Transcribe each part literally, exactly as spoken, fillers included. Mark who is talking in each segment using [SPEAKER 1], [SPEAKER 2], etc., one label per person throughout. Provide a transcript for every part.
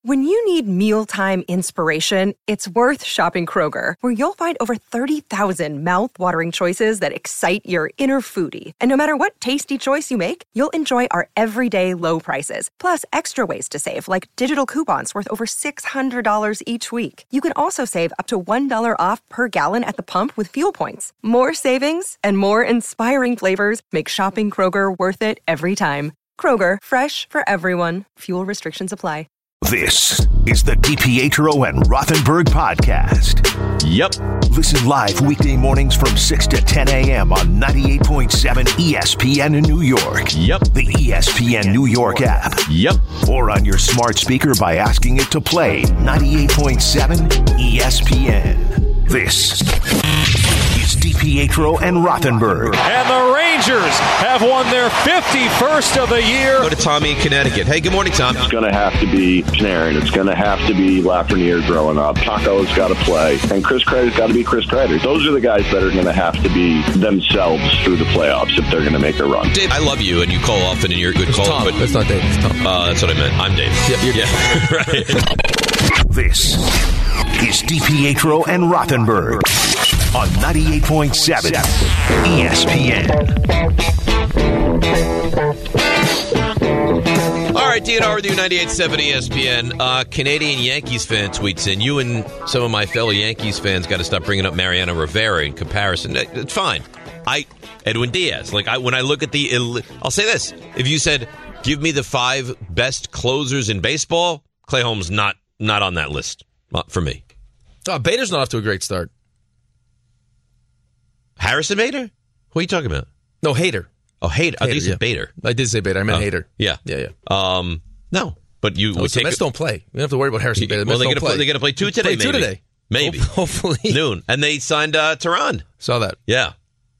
[SPEAKER 1] When you need mealtime inspiration, it's worth shopping Kroger, where you'll find over thirty thousand mouth-watering choices that excite your inner foodie. And no matter what tasty choice you make, you'll enjoy our everyday low prices, plus extra ways to save, like digital coupons worth over six hundred dollars each week. You can also save up to one dollar off per gallon at the pump with fuel points. More savings and more inspiring flavors make shopping Kroger worth it every time. Kroger, fresh for everyone. Fuel restrictions apply.
[SPEAKER 2] This is the DiPietro and Rothenberg podcast.
[SPEAKER 3] Yep.
[SPEAKER 2] Listen live weekday mornings from six to ten a.m. on ninety-eight point seven E S P N in New York.
[SPEAKER 3] Yep.
[SPEAKER 2] The E S P N New York app.
[SPEAKER 3] Yep.
[SPEAKER 2] Or on your smart speaker by asking it to play ninety-eight point seven E S P N. This is DiPietro and Rothenberg.
[SPEAKER 4] And the Rangers have won their fifty-first of the year.
[SPEAKER 3] Go to Tommy in Connecticut. Hey, good morning, Tom.
[SPEAKER 5] It's going to have to be Panarin. It's going to have to be Lafreniere growing up. Taco's got to play. And Chris Kreider's got to be Chris Kreider. Those are the guys that are going to have to be themselves through the playoffs if they're going to make a run.
[SPEAKER 3] Dave, I love you, and you call often, and you're a good
[SPEAKER 6] It's
[SPEAKER 3] caller.
[SPEAKER 6] Tom.
[SPEAKER 3] But
[SPEAKER 6] That's not Dave. It's Tom.
[SPEAKER 3] Uh, that's what I meant. I'm Dave.
[SPEAKER 6] Yep, you're
[SPEAKER 3] yeah. Right.
[SPEAKER 2] This is DiPietro and Rothenberg on ninety-eight point seven E S P N.
[SPEAKER 3] All right, D N R with you, ninety-eight point seven E S P N. Uh, Canadian Yankees fan tweets in, you and some of my fellow Yankees fans got to stop bringing up Mariano Rivera in comparison. It's fine. I Edwin Diaz. Like I, when I look at the, I'll say this: if you said, "Give me the five best closers in baseball," Clay Holmes not not on that list uh, for me.
[SPEAKER 6] Oh, Bader's not off to a great start.
[SPEAKER 3] Harrison Bader? Who are you talking about?
[SPEAKER 6] No, Hader.
[SPEAKER 3] Oh, Hader. I think you said
[SPEAKER 6] yeah.
[SPEAKER 3] Bader.
[SPEAKER 6] I did say Bader. I meant
[SPEAKER 3] Oh,
[SPEAKER 6] Hader.
[SPEAKER 3] Yeah.
[SPEAKER 6] Yeah, yeah.
[SPEAKER 3] Um, no, but you
[SPEAKER 6] Oh,
[SPEAKER 3] would
[SPEAKER 6] so
[SPEAKER 3] take
[SPEAKER 6] Mets don't play. We don't have to worry about Harrison Bader. The
[SPEAKER 3] well,
[SPEAKER 6] Mets
[SPEAKER 3] they
[SPEAKER 6] don't
[SPEAKER 3] get to
[SPEAKER 6] play.
[SPEAKER 3] play. They get to play two today.
[SPEAKER 6] Play
[SPEAKER 3] maybe.
[SPEAKER 6] two today.
[SPEAKER 3] Maybe.
[SPEAKER 6] Hopefully.
[SPEAKER 3] Noon. And they signed uh, Tehran.
[SPEAKER 6] Saw that.
[SPEAKER 3] Yeah.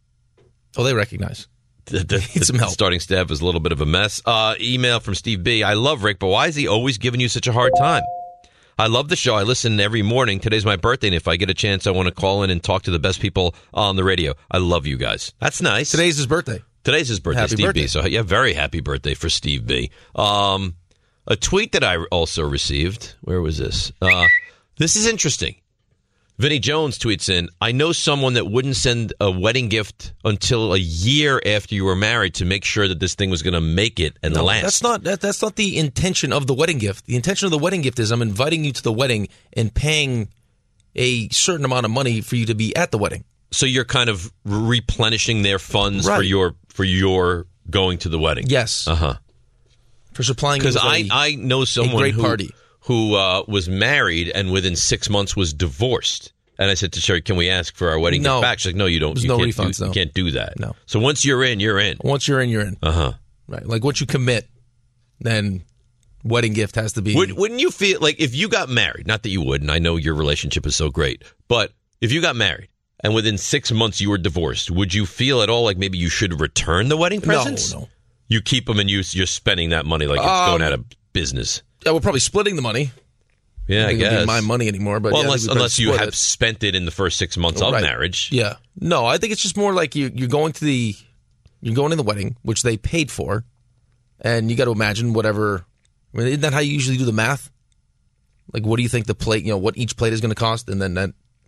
[SPEAKER 6] Oh, they recognize.
[SPEAKER 3] The, the,
[SPEAKER 6] Need some
[SPEAKER 3] the
[SPEAKER 6] help.
[SPEAKER 3] starting staff is a little bit of a mess. Uh, email from Steve B. I love Rick, but why is he always giving you such a hard time? I love the show. I listen every morning. Today's my birthday, and if I get a chance, I want to call in and talk to the best people on the radio. I love you guys. That's nice.
[SPEAKER 6] Today's his birthday.
[SPEAKER 3] Today's his birthday,
[SPEAKER 6] Happy
[SPEAKER 3] Steve
[SPEAKER 6] birthday.
[SPEAKER 3] B. So, yeah, very happy birthday for Steve B. Um, a tweet that I also received. Where was this? Uh, this is interesting. Vinny Jones tweets in, I know someone that wouldn't send a wedding gift until a year after you were married to make sure that this thing was going to make it and
[SPEAKER 6] No,
[SPEAKER 3] last.
[SPEAKER 6] that's not that, that's not the intention of the wedding gift. The intention of the wedding gift is I'm inviting you to the wedding and paying a certain amount of money for you to be at the wedding.
[SPEAKER 3] So you're kind of replenishing their funds for
[SPEAKER 6] Right.
[SPEAKER 3] your for your going to the wedding.
[SPEAKER 6] Yes.
[SPEAKER 3] Uh-huh.
[SPEAKER 6] For supplying you
[SPEAKER 3] Because
[SPEAKER 6] with
[SPEAKER 3] I,
[SPEAKER 6] a-
[SPEAKER 3] I know someone
[SPEAKER 6] great
[SPEAKER 3] who,
[SPEAKER 6] party.
[SPEAKER 3] who uh, was married and within six months was divorced. And I said to Sherry, can we ask for our wedding
[SPEAKER 6] No.
[SPEAKER 3] gift back? She's like, no, you don't.
[SPEAKER 6] There's
[SPEAKER 3] you
[SPEAKER 6] no
[SPEAKER 3] can't
[SPEAKER 6] refunds,
[SPEAKER 3] do,
[SPEAKER 6] no.
[SPEAKER 3] You can't do that.
[SPEAKER 6] No.
[SPEAKER 3] So once you're in, you're in.
[SPEAKER 6] Once you're in, you're in.
[SPEAKER 3] Uh-huh.
[SPEAKER 6] Right. Like once you commit, then wedding gift has to be.
[SPEAKER 3] Would, wouldn't you feel like if you got married, not that you would, and I know your relationship is so great, but if you got married and within six months you were divorced, would you feel at all like maybe you should return the wedding presents?
[SPEAKER 6] No, no.
[SPEAKER 3] You keep them and you, you're spending that money like it's
[SPEAKER 6] Um,
[SPEAKER 3] going out of business.
[SPEAKER 6] Yeah, we're probably splitting the money.
[SPEAKER 3] Yeah, I
[SPEAKER 6] think it'd be
[SPEAKER 3] guess.
[SPEAKER 6] my money anymore, but
[SPEAKER 3] well,
[SPEAKER 6] yeah, I
[SPEAKER 3] unless
[SPEAKER 6] think we'd
[SPEAKER 3] unless you
[SPEAKER 6] split
[SPEAKER 3] have
[SPEAKER 6] it.
[SPEAKER 3] spent it in the first six months of
[SPEAKER 6] Right.
[SPEAKER 3] marriage.
[SPEAKER 6] Yeah. No, I think it's just more like you, you're going to the you're going to the wedding, which they paid for, and you got to imagine whatever. I mean, isn't that how you usually do the math? Like, what do you think the plate, you know, what each plate is going to cost, and then that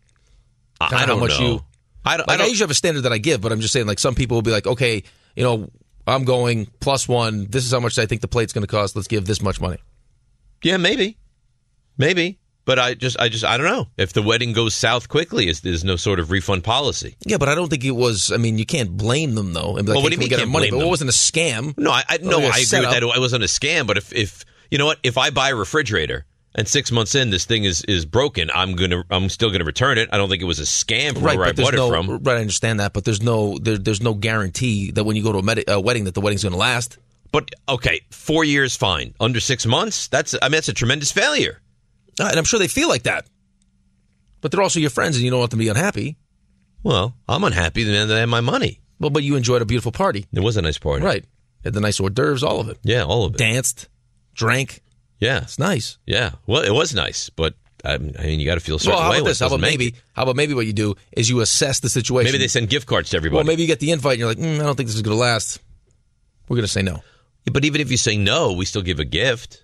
[SPEAKER 3] I,
[SPEAKER 6] kinda
[SPEAKER 3] I don't
[SPEAKER 6] how much
[SPEAKER 3] know.
[SPEAKER 6] you.
[SPEAKER 3] I don't.
[SPEAKER 6] Like,
[SPEAKER 3] I
[SPEAKER 6] I,
[SPEAKER 3] don't
[SPEAKER 6] usually have a standard that I give, but I'm just saying, like, some people will be like, okay, you know, I'm going plus one. This is how much I think the plate's going to cost. Let's give this much money.
[SPEAKER 3] yeah, maybe, maybe. But I just, I just, I don't know. If the wedding goes south quickly, is there's no sort of refund policy?
[SPEAKER 6] Yeah, but I don't think it was. I mean, you can't blame them though. And be like,
[SPEAKER 3] Well, what
[SPEAKER 6] hey,
[SPEAKER 3] do you
[SPEAKER 6] can we
[SPEAKER 3] mean
[SPEAKER 6] get our
[SPEAKER 3] can't
[SPEAKER 6] money?
[SPEAKER 3] blame
[SPEAKER 6] But
[SPEAKER 3] them?
[SPEAKER 6] it wasn't a scam.
[SPEAKER 3] No, I, I no,
[SPEAKER 6] Or a
[SPEAKER 3] I agree with
[SPEAKER 6] setup.
[SPEAKER 3] that. It wasn't a scam. But if, if you know what, if I buy a refrigerator and six months in this thing is, is broken, I'm gonna, I'm still gonna return it. I don't think it was a scam from
[SPEAKER 6] Right,
[SPEAKER 3] where I
[SPEAKER 6] but there's
[SPEAKER 3] bought
[SPEAKER 6] no.
[SPEAKER 3] it from.
[SPEAKER 6] Right, I understand that, but there's no. There, there's no guarantee that when you go to a med- uh, wedding that the wedding's going to last.
[SPEAKER 3] But okay, four years, fine. Under six months, that's, I mean, that's a tremendous failure.
[SPEAKER 6] Uh, and I'm sure they feel like that. But they're also your friends, and you don't want them to be unhappy.
[SPEAKER 3] Well, I'm unhappy that I have my money.
[SPEAKER 6] Well, but you enjoyed a beautiful party,
[SPEAKER 3] It was a nice party,
[SPEAKER 6] right? Had the nice hors d'oeuvres, all of it.
[SPEAKER 3] Yeah, all of it.
[SPEAKER 6] Danced, drank.
[SPEAKER 3] Yeah,
[SPEAKER 6] It's nice.
[SPEAKER 3] yeah. Well, it was nice, but I mean, you got to feel a certain
[SPEAKER 6] Well, how
[SPEAKER 3] way.
[SPEAKER 6] about
[SPEAKER 3] when
[SPEAKER 6] this?
[SPEAKER 3] it
[SPEAKER 6] How
[SPEAKER 3] doesn't
[SPEAKER 6] about
[SPEAKER 3] make
[SPEAKER 6] maybe?
[SPEAKER 3] it.
[SPEAKER 6] How about maybe what you do is you assess the situation.
[SPEAKER 3] Maybe they send gift cards to everybody.
[SPEAKER 6] Well, maybe you get the invite and you're like, mm, I don't think this is going to last. We're going to say no.
[SPEAKER 3] But even if you say no, we still give a gift.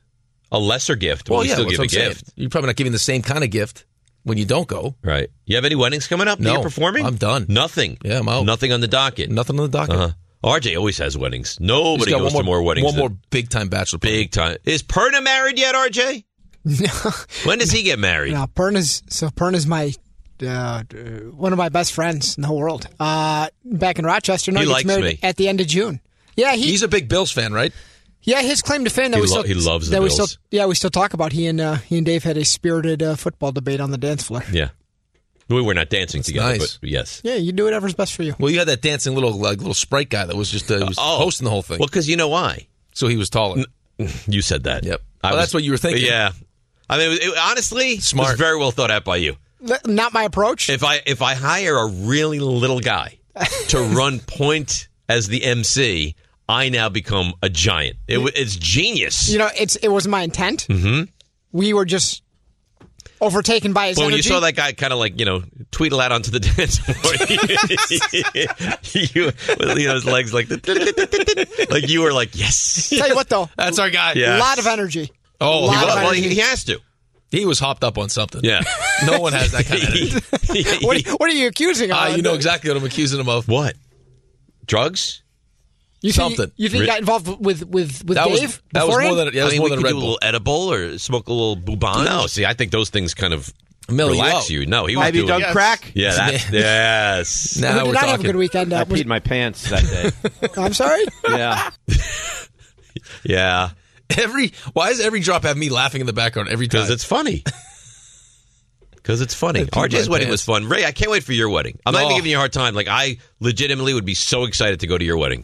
[SPEAKER 3] A lesser gift.
[SPEAKER 6] Well,
[SPEAKER 3] Well, you
[SPEAKER 6] yeah,
[SPEAKER 3] still
[SPEAKER 6] that's
[SPEAKER 3] give a
[SPEAKER 6] what I'm saying.
[SPEAKER 3] gift.
[SPEAKER 6] You're probably not giving the same kind of gift when you don't go.
[SPEAKER 3] Right. You have any weddings coming up?
[SPEAKER 6] No,
[SPEAKER 3] that you're performing?
[SPEAKER 6] I'm done.
[SPEAKER 3] Nothing.
[SPEAKER 6] Yeah, I'm out.
[SPEAKER 3] Nothing on the docket.
[SPEAKER 6] Nothing on the docket.
[SPEAKER 3] Uh-huh. R J always has weddings.
[SPEAKER 6] He's
[SPEAKER 3] Nobody
[SPEAKER 6] got
[SPEAKER 3] goes
[SPEAKER 6] one
[SPEAKER 3] to more weddings.
[SPEAKER 6] One
[SPEAKER 3] than-
[SPEAKER 6] more big time bachelor party.
[SPEAKER 3] Big time. Is Perna married yet, R J?
[SPEAKER 7] No.
[SPEAKER 3] When does he get married?
[SPEAKER 7] No, Perna's so Perna's my uh, one of my best friends in the whole world. Uh, back in Rochester, no,
[SPEAKER 3] He
[SPEAKER 7] he gets
[SPEAKER 3] likes
[SPEAKER 7] married
[SPEAKER 3] me.
[SPEAKER 7] at the end of June. Yeah, he,
[SPEAKER 6] He's a big Bills fan, right?
[SPEAKER 7] yeah, his claim to fame that
[SPEAKER 3] He
[SPEAKER 7] we
[SPEAKER 3] lo-
[SPEAKER 7] still
[SPEAKER 3] he loves the
[SPEAKER 7] that we
[SPEAKER 3] Bills.
[SPEAKER 7] still yeah we still talk about. He and uh, he and Dave had a spirited uh, football debate on the dance floor.
[SPEAKER 3] Yeah. We were not dancing together,
[SPEAKER 6] nice.
[SPEAKER 3] but yes.
[SPEAKER 7] Yeah, you do whatever's best for you.
[SPEAKER 6] Well, you had that dancing little like little Sprite guy that was just uh, he was
[SPEAKER 3] Oh.
[SPEAKER 6] hosting the whole thing.
[SPEAKER 3] Well, because you know why?
[SPEAKER 6] So he was taller.
[SPEAKER 3] You said that.
[SPEAKER 6] Yep.
[SPEAKER 3] I
[SPEAKER 6] Well, that's what you were thinking.
[SPEAKER 3] Yeah. I mean, it was, it, honestly,
[SPEAKER 6] Smart.
[SPEAKER 3] it was very well thought out by you.
[SPEAKER 7] L- Not my approach.
[SPEAKER 3] If I if I hire a really little guy to run point as the M C, I now become a giant. It, w- it's genius.
[SPEAKER 7] You know, it's it was my intent. Mm-hmm. We were just overtaken by his
[SPEAKER 3] But when you
[SPEAKER 7] energy.
[SPEAKER 3] saw that guy kind of like, you know, tweedle out onto the dance floor, you, with, you know, his legs like, like you were like, yes.
[SPEAKER 7] Tell you what, though,
[SPEAKER 6] That's our guy.
[SPEAKER 3] Yeah.
[SPEAKER 7] a lot of energy.
[SPEAKER 6] Oh,
[SPEAKER 7] A lot
[SPEAKER 6] he
[SPEAKER 7] of
[SPEAKER 6] was-
[SPEAKER 3] Well, he,
[SPEAKER 7] energy.
[SPEAKER 3] he has to.
[SPEAKER 6] He was hopped up on something.
[SPEAKER 3] Yeah.
[SPEAKER 6] No one has that kind of energy.
[SPEAKER 7] What, what are you accusing him
[SPEAKER 6] Ah,
[SPEAKER 7] of?
[SPEAKER 6] you know exactly what I'm accusing him of.
[SPEAKER 3] What? Drugs?
[SPEAKER 7] You think,
[SPEAKER 6] something.
[SPEAKER 7] You think
[SPEAKER 3] Re-
[SPEAKER 7] he got involved with with with
[SPEAKER 6] That was
[SPEAKER 7] Dave?
[SPEAKER 6] that was more
[SPEAKER 7] beforehand?
[SPEAKER 6] than yeah, that
[SPEAKER 3] I
[SPEAKER 6] was
[SPEAKER 3] mean,
[SPEAKER 6] more
[SPEAKER 3] we
[SPEAKER 6] than
[SPEAKER 3] could
[SPEAKER 6] a Red
[SPEAKER 3] do a
[SPEAKER 6] Bull.
[SPEAKER 3] little edible or smoke a little bourbon. No, see, I think those things kind of
[SPEAKER 6] Mellow you
[SPEAKER 3] relax
[SPEAKER 6] out.
[SPEAKER 3] you. No, he was
[SPEAKER 8] Have you
[SPEAKER 3] doing
[SPEAKER 8] done crack?
[SPEAKER 3] Yeah, that, yes.
[SPEAKER 6] Now
[SPEAKER 7] we did
[SPEAKER 6] we're
[SPEAKER 7] not
[SPEAKER 6] talking.
[SPEAKER 7] have a good weekend.
[SPEAKER 8] I
[SPEAKER 7] Uh, was-
[SPEAKER 8] peed my pants that day.
[SPEAKER 7] I'm sorry.
[SPEAKER 8] Yeah.
[SPEAKER 3] Yeah,
[SPEAKER 6] Every why does every drop have me laughing in the background every time?
[SPEAKER 3] because it's funny. Because it's funny.
[SPEAKER 6] peed
[SPEAKER 3] R J's
[SPEAKER 6] my
[SPEAKER 3] wedding
[SPEAKER 6] pants.
[SPEAKER 3] was fun. Ray, I can't wait for your wedding. I'm not
[SPEAKER 6] No.
[SPEAKER 3] even giving you a hard time. Like, I legitimately would be so excited to go to your wedding.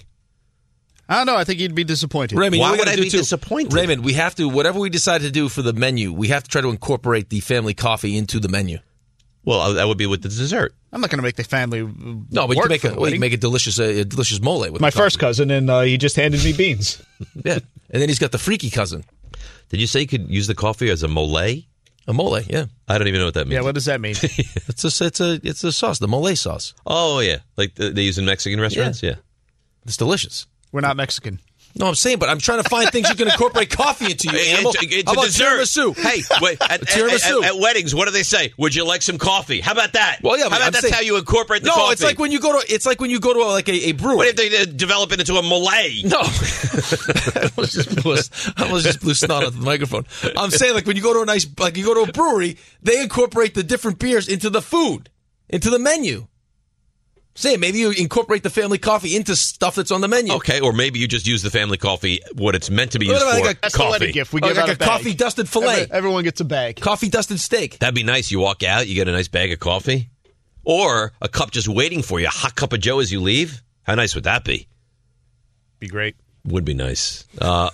[SPEAKER 9] I don't know. I think you'd be disappointed.
[SPEAKER 6] Raymond,
[SPEAKER 3] Why
[SPEAKER 6] you know what
[SPEAKER 3] would
[SPEAKER 6] we
[SPEAKER 3] I
[SPEAKER 6] gotta
[SPEAKER 3] be
[SPEAKER 6] do too?
[SPEAKER 3] disappointed?
[SPEAKER 6] Raymond, we have to whatever we decide to do for the menu, we have to try to incorporate the family coffee into the menu.
[SPEAKER 3] Well, that would be with the dessert.
[SPEAKER 9] I'm not going to make the family.
[SPEAKER 6] No, but you
[SPEAKER 9] work
[SPEAKER 6] can make
[SPEAKER 9] for
[SPEAKER 6] a
[SPEAKER 9] the
[SPEAKER 6] well, you
[SPEAKER 9] wedding.
[SPEAKER 6] can make a delicious uh, a delicious mole with
[SPEAKER 4] My
[SPEAKER 6] the coffee.
[SPEAKER 4] first cousin, and uh, he just handed me beans.
[SPEAKER 6] Yeah, and then he's got the freaky cousin,
[SPEAKER 3] Did you say you could use the coffee as a mole? I
[SPEAKER 6] a mole. Yeah,
[SPEAKER 3] don't even know what that means.
[SPEAKER 9] Yeah, what does that mean?
[SPEAKER 6] it's a it's a it's a sauce, the mole sauce.
[SPEAKER 3] Oh, yeah. Like the, they use in Mexican restaurants? Yeah.
[SPEAKER 6] It's delicious.
[SPEAKER 9] We're not Mexican.
[SPEAKER 6] No, I'm saying, but I'm trying to find things you can incorporate coffee into. You animal.
[SPEAKER 3] It's, it's
[SPEAKER 6] How
[SPEAKER 3] a
[SPEAKER 6] about
[SPEAKER 3] dessert.
[SPEAKER 6] tiramisu?
[SPEAKER 3] Hey, wait, at, at,
[SPEAKER 6] tiramisu.
[SPEAKER 3] at, at weddings, what do they say? Would you like some coffee? How about that?
[SPEAKER 6] Well, yeah,
[SPEAKER 3] How
[SPEAKER 6] but
[SPEAKER 3] about
[SPEAKER 6] I'm
[SPEAKER 3] that's
[SPEAKER 6] saying-
[SPEAKER 3] how you incorporate the
[SPEAKER 6] no,
[SPEAKER 3] coffee?
[SPEAKER 6] it's like when you go to it's like when you go to a, like a, a brewery.
[SPEAKER 3] What if they uh, develop it into a mole?
[SPEAKER 6] No, I almost just blew, a- I almost just blew snot out the microphone. I'm saying like when you go to a nice, like you go to a brewery, they incorporate the different beers into the food, into the menu. Say maybe you incorporate the family coffee into stuff that's on the menu.
[SPEAKER 3] Okay, or maybe you just use the family coffee, what it's meant to be
[SPEAKER 6] What
[SPEAKER 3] used
[SPEAKER 6] about
[SPEAKER 3] for,
[SPEAKER 6] like a-
[SPEAKER 9] That's the
[SPEAKER 3] coffee.
[SPEAKER 9] wedding gift. We
[SPEAKER 6] Or
[SPEAKER 9] give
[SPEAKER 6] like
[SPEAKER 9] out
[SPEAKER 6] a
[SPEAKER 9] a bag.
[SPEAKER 6] coffee dusted fillet,
[SPEAKER 9] Every- everyone gets a bag.
[SPEAKER 6] coffee dusted steak.
[SPEAKER 3] That'd be nice. You walk out, you get a nice bag of coffee, or a cup just waiting for you, a hot cup of Joe as you leave. How nice would that be?
[SPEAKER 9] Be great.
[SPEAKER 3] Would be nice. Uh,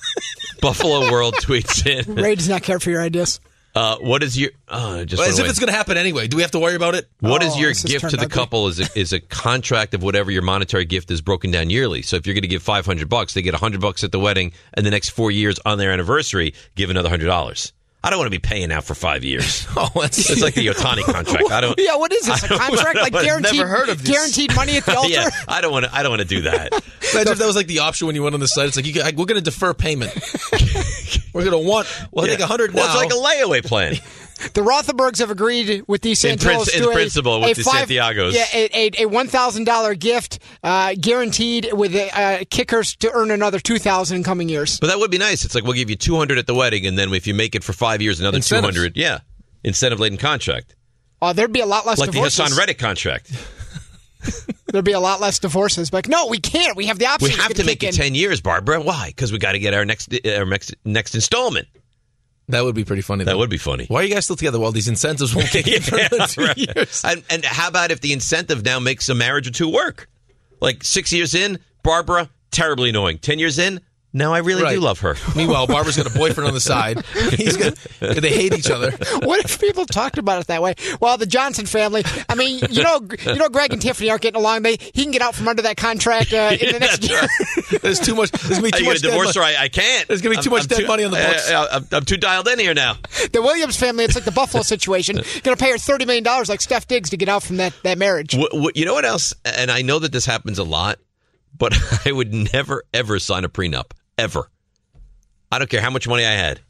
[SPEAKER 3] Buffalo World tweets in.
[SPEAKER 7] Ray does not care for your ideas.
[SPEAKER 3] Uh, what is your? Oh, just
[SPEAKER 6] Well, as
[SPEAKER 3] went
[SPEAKER 6] if
[SPEAKER 3] away.
[SPEAKER 6] it's going to happen anyway. Do we have to worry about it?
[SPEAKER 3] What is
[SPEAKER 7] Oh,
[SPEAKER 3] your
[SPEAKER 7] this has
[SPEAKER 3] gift
[SPEAKER 7] turned
[SPEAKER 3] to the
[SPEAKER 7] ugly.
[SPEAKER 3] couple? Is a, is a contract of whatever your monetary gift is broken down yearly. So if you're going to give five hundred bucks, they get one hundred bucks at the wedding, and the next four years on their anniversary, give another one hundred dollars. I don't want to be paying out for five years.
[SPEAKER 6] Oh, that's
[SPEAKER 3] It's like the Otani contract. I don't.
[SPEAKER 7] Yeah, what is this? A
[SPEAKER 3] I don't-
[SPEAKER 7] contract like
[SPEAKER 3] I've
[SPEAKER 7] guaranteed?
[SPEAKER 9] never heard of this.
[SPEAKER 7] Guaranteed money at the altar.
[SPEAKER 3] Yeah, I don't want to. I don't want to do that.
[SPEAKER 6] Imagine if that was like the option when you went on the site. It's like you can, we're going to defer payment. We're going to want. We'll take a hundred now.
[SPEAKER 3] Well, it's like a layaway plan.
[SPEAKER 7] The Rothenbergs have agreed with these
[SPEAKER 3] In
[SPEAKER 7] Santos
[SPEAKER 3] princ- in
[SPEAKER 7] to a-
[SPEAKER 3] principle with
[SPEAKER 7] a
[SPEAKER 3] the
[SPEAKER 7] five-
[SPEAKER 3] Santiagos.
[SPEAKER 7] Yeah, a, a, a one thousand dollars gift uh, guaranteed with uh, kickers to earn another two thousand dollars in coming years.
[SPEAKER 3] But that would be nice. It's like we'll give you two hundred at the wedding, and then if you make it for five years, another two
[SPEAKER 6] Incentives.
[SPEAKER 3] hundred. Yeah, incentive laden contract,
[SPEAKER 7] Uh, there'd be a lot less
[SPEAKER 3] like the
[SPEAKER 7] divorces.
[SPEAKER 3] Hassan Reddick contract.
[SPEAKER 7] There'd be a lot less divorces. But no, we can't. We have the option.
[SPEAKER 3] We have to make it ten years, Barbara. Why? Because we got to get our next our next next installment.
[SPEAKER 6] That would be pretty funny.
[SPEAKER 3] That
[SPEAKER 6] though.
[SPEAKER 3] would be funny.
[SPEAKER 6] Why are you guys still together? Well, these incentives won't kick in for
[SPEAKER 3] Yeah,
[SPEAKER 6] another two
[SPEAKER 3] right.
[SPEAKER 6] years.
[SPEAKER 3] And, and how about if the incentive now makes a marriage or two work? Like six years in, Barbara, terribly annoying. Ten years in, now I really
[SPEAKER 6] Right.
[SPEAKER 3] do love her.
[SPEAKER 6] Meanwhile, Barbara's got a boyfriend on the side. He's got, they hate each other.
[SPEAKER 7] What if people talked about it that way? Well, the Johnson family. I mean, you know, you know, Greg and Tiffany aren't getting along. They he can get out from under that contract uh, in the next year.
[SPEAKER 6] There's too much. There's gonna be
[SPEAKER 3] Are
[SPEAKER 6] too
[SPEAKER 3] you going
[SPEAKER 6] much
[SPEAKER 3] to
[SPEAKER 6] dead
[SPEAKER 3] divorce her?
[SPEAKER 6] money.
[SPEAKER 3] I, I can't.
[SPEAKER 6] There's gonna be too much dead money on the books.
[SPEAKER 3] Uh, I'm, I'm too dialed in here now.
[SPEAKER 7] The Williams family. It's like the Buffalo situation. Going to pay her thirty million dollars, like Steph Diggs, to get out from that that marriage.
[SPEAKER 3] What, what, you know what else? And I know that this happens a lot, but I would never, ever sign a prenup. Ever. I don't care how much money I had.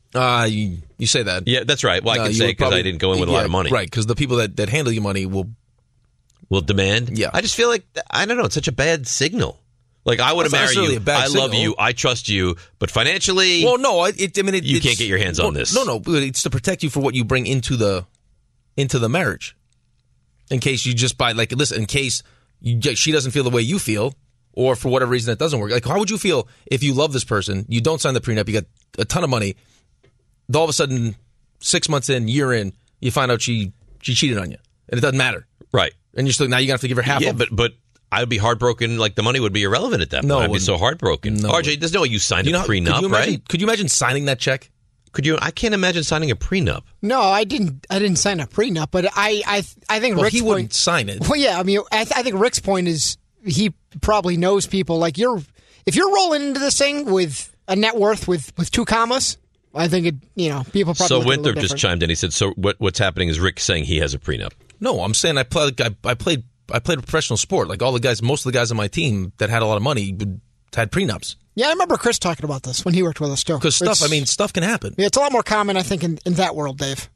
[SPEAKER 6] Uh, you, you say that.
[SPEAKER 3] Yeah, that's right. Well, I
[SPEAKER 6] No,
[SPEAKER 3] can
[SPEAKER 6] you
[SPEAKER 3] say
[SPEAKER 6] would
[SPEAKER 3] because I
[SPEAKER 6] probably-
[SPEAKER 3] didn't go in with a
[SPEAKER 6] yeah,
[SPEAKER 3] lot of money.
[SPEAKER 6] Right, because the people that, that handle your money will...
[SPEAKER 3] Will demand?
[SPEAKER 6] Yeah.
[SPEAKER 3] I just feel like, I don't know, it's such a bad signal. Like, I want to
[SPEAKER 6] That's not
[SPEAKER 3] marry
[SPEAKER 6] necessarily
[SPEAKER 3] you.
[SPEAKER 6] a bad
[SPEAKER 3] I love
[SPEAKER 6] signal.
[SPEAKER 3] you. I trust you. But financially,
[SPEAKER 6] Well, no, I- it, I mean... It,
[SPEAKER 3] you
[SPEAKER 6] it's-
[SPEAKER 3] can't get your hands on
[SPEAKER 6] well,
[SPEAKER 3] this.
[SPEAKER 6] No, no, but it's to protect you for what you bring into the into the marriage. In case you just buy... Like, listen, in case you, she doesn't feel the way you feel, or for whatever reason that doesn't work. Like, how would you feel if you love this person, you don't sign the prenup, you got a ton of money, all of a sudden, six months in, year in, you find out she, she cheated on you, and it doesn't matter.
[SPEAKER 3] Right.
[SPEAKER 6] And you're still... Now you're going to have to give her half
[SPEAKER 3] Yeah,
[SPEAKER 6] of...
[SPEAKER 3] but, but I would be heartbroken. Like, the money would be irrelevant at that point.
[SPEAKER 6] No, it
[SPEAKER 3] I'd be
[SPEAKER 6] wouldn't.
[SPEAKER 3] so heartbroken.
[SPEAKER 6] No, it
[SPEAKER 3] R J, there's no way you signed
[SPEAKER 6] You know,
[SPEAKER 3] a
[SPEAKER 6] how-
[SPEAKER 3] prenup,
[SPEAKER 6] could you imagine,
[SPEAKER 3] right?
[SPEAKER 6] Could you imagine signing that check?
[SPEAKER 3] Could you? I can't imagine signing a prenup.
[SPEAKER 7] No, I didn't. I didn't sign a prenup, but I, I, I think
[SPEAKER 6] Well,
[SPEAKER 7] Rick's
[SPEAKER 6] he wouldn't
[SPEAKER 7] point.
[SPEAKER 6] sign it.
[SPEAKER 7] Well, yeah, I mean, I, th- I think Rick's point is he probably knows people like you're. If you're rolling into this thing with a net worth with, with two commas, I think it. You know, people probably.
[SPEAKER 3] So
[SPEAKER 7] look at it a
[SPEAKER 3] Winthrop
[SPEAKER 7] little
[SPEAKER 3] just
[SPEAKER 7] different.
[SPEAKER 3] chimed in. He said, "So what, what's happening is Rick saying he has a prenup."
[SPEAKER 6] No, I'm saying I played. I, I played. I played a professional sport. Like all the guys, most of the guys on my team that had a lot of money would- had prenups.
[SPEAKER 7] Yeah, I remember Chris talking about this when he worked with us too.
[SPEAKER 6] Because stuff.
[SPEAKER 7] It's-
[SPEAKER 6] I mean, stuff can happen.
[SPEAKER 7] yeah, it's a lot more common, I think, in, in that world, Dave.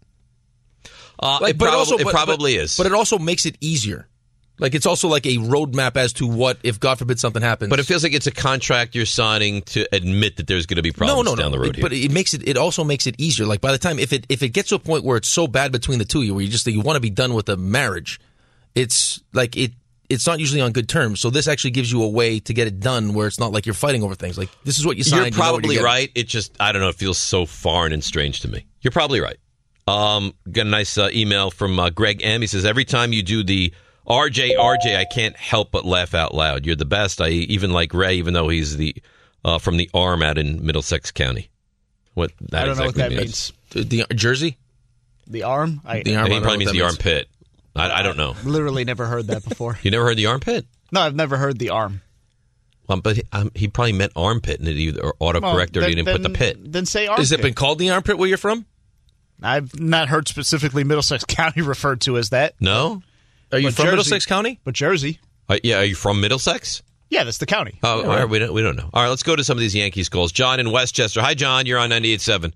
[SPEAKER 3] Uh,
[SPEAKER 6] Like,
[SPEAKER 3] it
[SPEAKER 6] but
[SPEAKER 3] probably,
[SPEAKER 6] also,
[SPEAKER 3] it
[SPEAKER 6] but-
[SPEAKER 3] probably
[SPEAKER 6] but-
[SPEAKER 3] is.
[SPEAKER 6] But it also makes it easier. Like it's also like a roadmap as to what if God forbid something happens.
[SPEAKER 3] But it feels like it's a contract you're signing to admit that there's going to be
[SPEAKER 6] no,
[SPEAKER 3] problems
[SPEAKER 6] no, no.
[SPEAKER 3] down the road
[SPEAKER 6] It-
[SPEAKER 3] here.
[SPEAKER 6] But it makes it. It also makes it easier. Like by the time if it if it gets to a point where it's so bad between the two of you, where you just you want to be done with the marriage, it's like it. It's not usually on good terms. So this actually gives you a way to get it done where it's not like you're fighting over things. Like this is what you signed.
[SPEAKER 3] You're
[SPEAKER 6] you know what
[SPEAKER 3] probably
[SPEAKER 6] getting.
[SPEAKER 3] right. It just, I don't know, it feels so foreign and strange to me. You're probably right. Um, got a nice uh, email from uh, Greg M. He says, every time you do the R J, R J, I can't help but laugh out loud. You're the best. I even like Ray, even though he's the uh, from the Arm out in Middlesex County. What that
[SPEAKER 9] I don't know what
[SPEAKER 3] exactly
[SPEAKER 9] that
[SPEAKER 3] means.
[SPEAKER 9] means.
[SPEAKER 6] The, the Jersey.
[SPEAKER 9] The arm? I
[SPEAKER 6] The arm.
[SPEAKER 3] I think
[SPEAKER 6] I
[SPEAKER 3] it
[SPEAKER 6] don't
[SPEAKER 3] probably
[SPEAKER 6] know
[SPEAKER 3] means
[SPEAKER 6] what
[SPEAKER 3] the
[SPEAKER 6] that means.
[SPEAKER 3] armpit. I, I don't know.
[SPEAKER 9] literally never heard that before.
[SPEAKER 3] You never heard the armpit?
[SPEAKER 9] No, I've never heard the arm.
[SPEAKER 3] Um, but he, um, he probably meant armpit, and it either or autocorrected
[SPEAKER 9] Well,
[SPEAKER 3] or he
[SPEAKER 9] then-
[SPEAKER 3] didn't put the
[SPEAKER 9] then-
[SPEAKER 3] pit.
[SPEAKER 9] Then say armpit.
[SPEAKER 6] Has it been called the armpit where you're from?
[SPEAKER 9] I've not heard specifically Middlesex County referred to as that.
[SPEAKER 3] No?
[SPEAKER 6] Are you
[SPEAKER 9] But
[SPEAKER 6] from
[SPEAKER 9] Jersey-
[SPEAKER 6] Middlesex County?
[SPEAKER 9] But Jersey.
[SPEAKER 3] Uh, yeah, are you from Middlesex?
[SPEAKER 9] Yeah, that's the county.
[SPEAKER 3] Oh, all right, we don't we don't know. All right, let's go to some of these Yankees calls. John in Westchester. Hi, John. You're on ninety-eight point seven.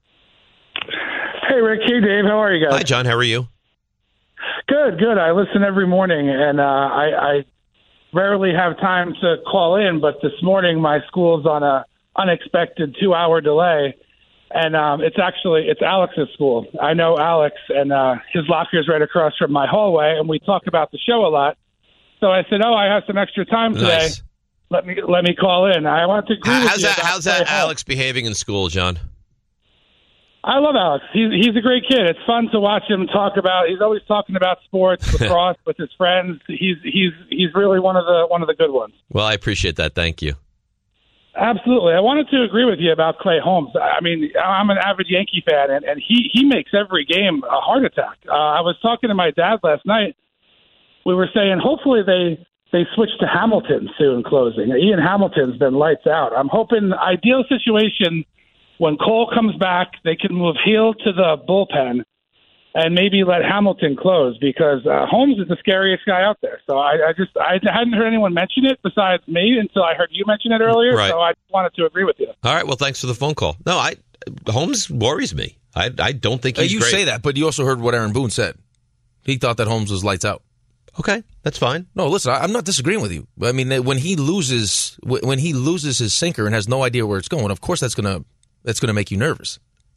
[SPEAKER 10] Hey, Rick. Hey, Dave. How are you guys?
[SPEAKER 3] Hi, John. How are you?
[SPEAKER 10] Good, good. I listen every morning, and uh, I, I rarely have time to call in, but this morning my school's on a unexpected two-hour delay, and um, it's actually it's Alex's school. I know Alex, and uh, his locker's right across from my hallway, and we talk about the show a lot. So I said, "Oh, I have some extra time today.
[SPEAKER 3] Nice.
[SPEAKER 10] Let me let me call in." I want to agree with
[SPEAKER 3] How's
[SPEAKER 10] you
[SPEAKER 3] that?
[SPEAKER 10] about
[SPEAKER 3] How's that?
[SPEAKER 10] Clay Holmes.
[SPEAKER 3] Alex behaving in school, John?
[SPEAKER 10] I love Alex. He's he's a great kid. It's fun to watch him talk about. He's always talking about sports, lacrosse with his friends. He's he's he's really one of the one of the good ones.
[SPEAKER 3] Well, I appreciate that. Thank you.
[SPEAKER 10] Absolutely. I wanted to agree with you about Clay Holmes. I mean, I'm an avid Yankee fan, and, and he he makes every game a heart attack. Uh, I was talking to my dad last night. We were saying hopefully they they switch to Hamilton soon closing. Ian Hamilton's been lights out. I'm hoping ideal situation. When Cole comes back, they can move Heel to the bullpen and maybe let Hamilton close because uh, Holmes is the scariest guy out there. So I, I just I hadn't heard anyone mention it besides me until I heard you mention it earlier.
[SPEAKER 3] Right.
[SPEAKER 10] So I just wanted to agree with you.
[SPEAKER 3] All right. Well, thanks for the phone call. No, I Holmes worries me. I I don't think
[SPEAKER 6] Uh,
[SPEAKER 3] he's
[SPEAKER 6] you
[SPEAKER 3] great.
[SPEAKER 6] say that, but you also heard what Aaron Boone said. He thought that Holmes was lights out.
[SPEAKER 3] Okay, that's fine.
[SPEAKER 6] No, listen, I, I'm not disagreeing with you. I mean, when he loses, when he loses his sinker and has no idea where it's going, of course that's gonna that's gonna make you nervous.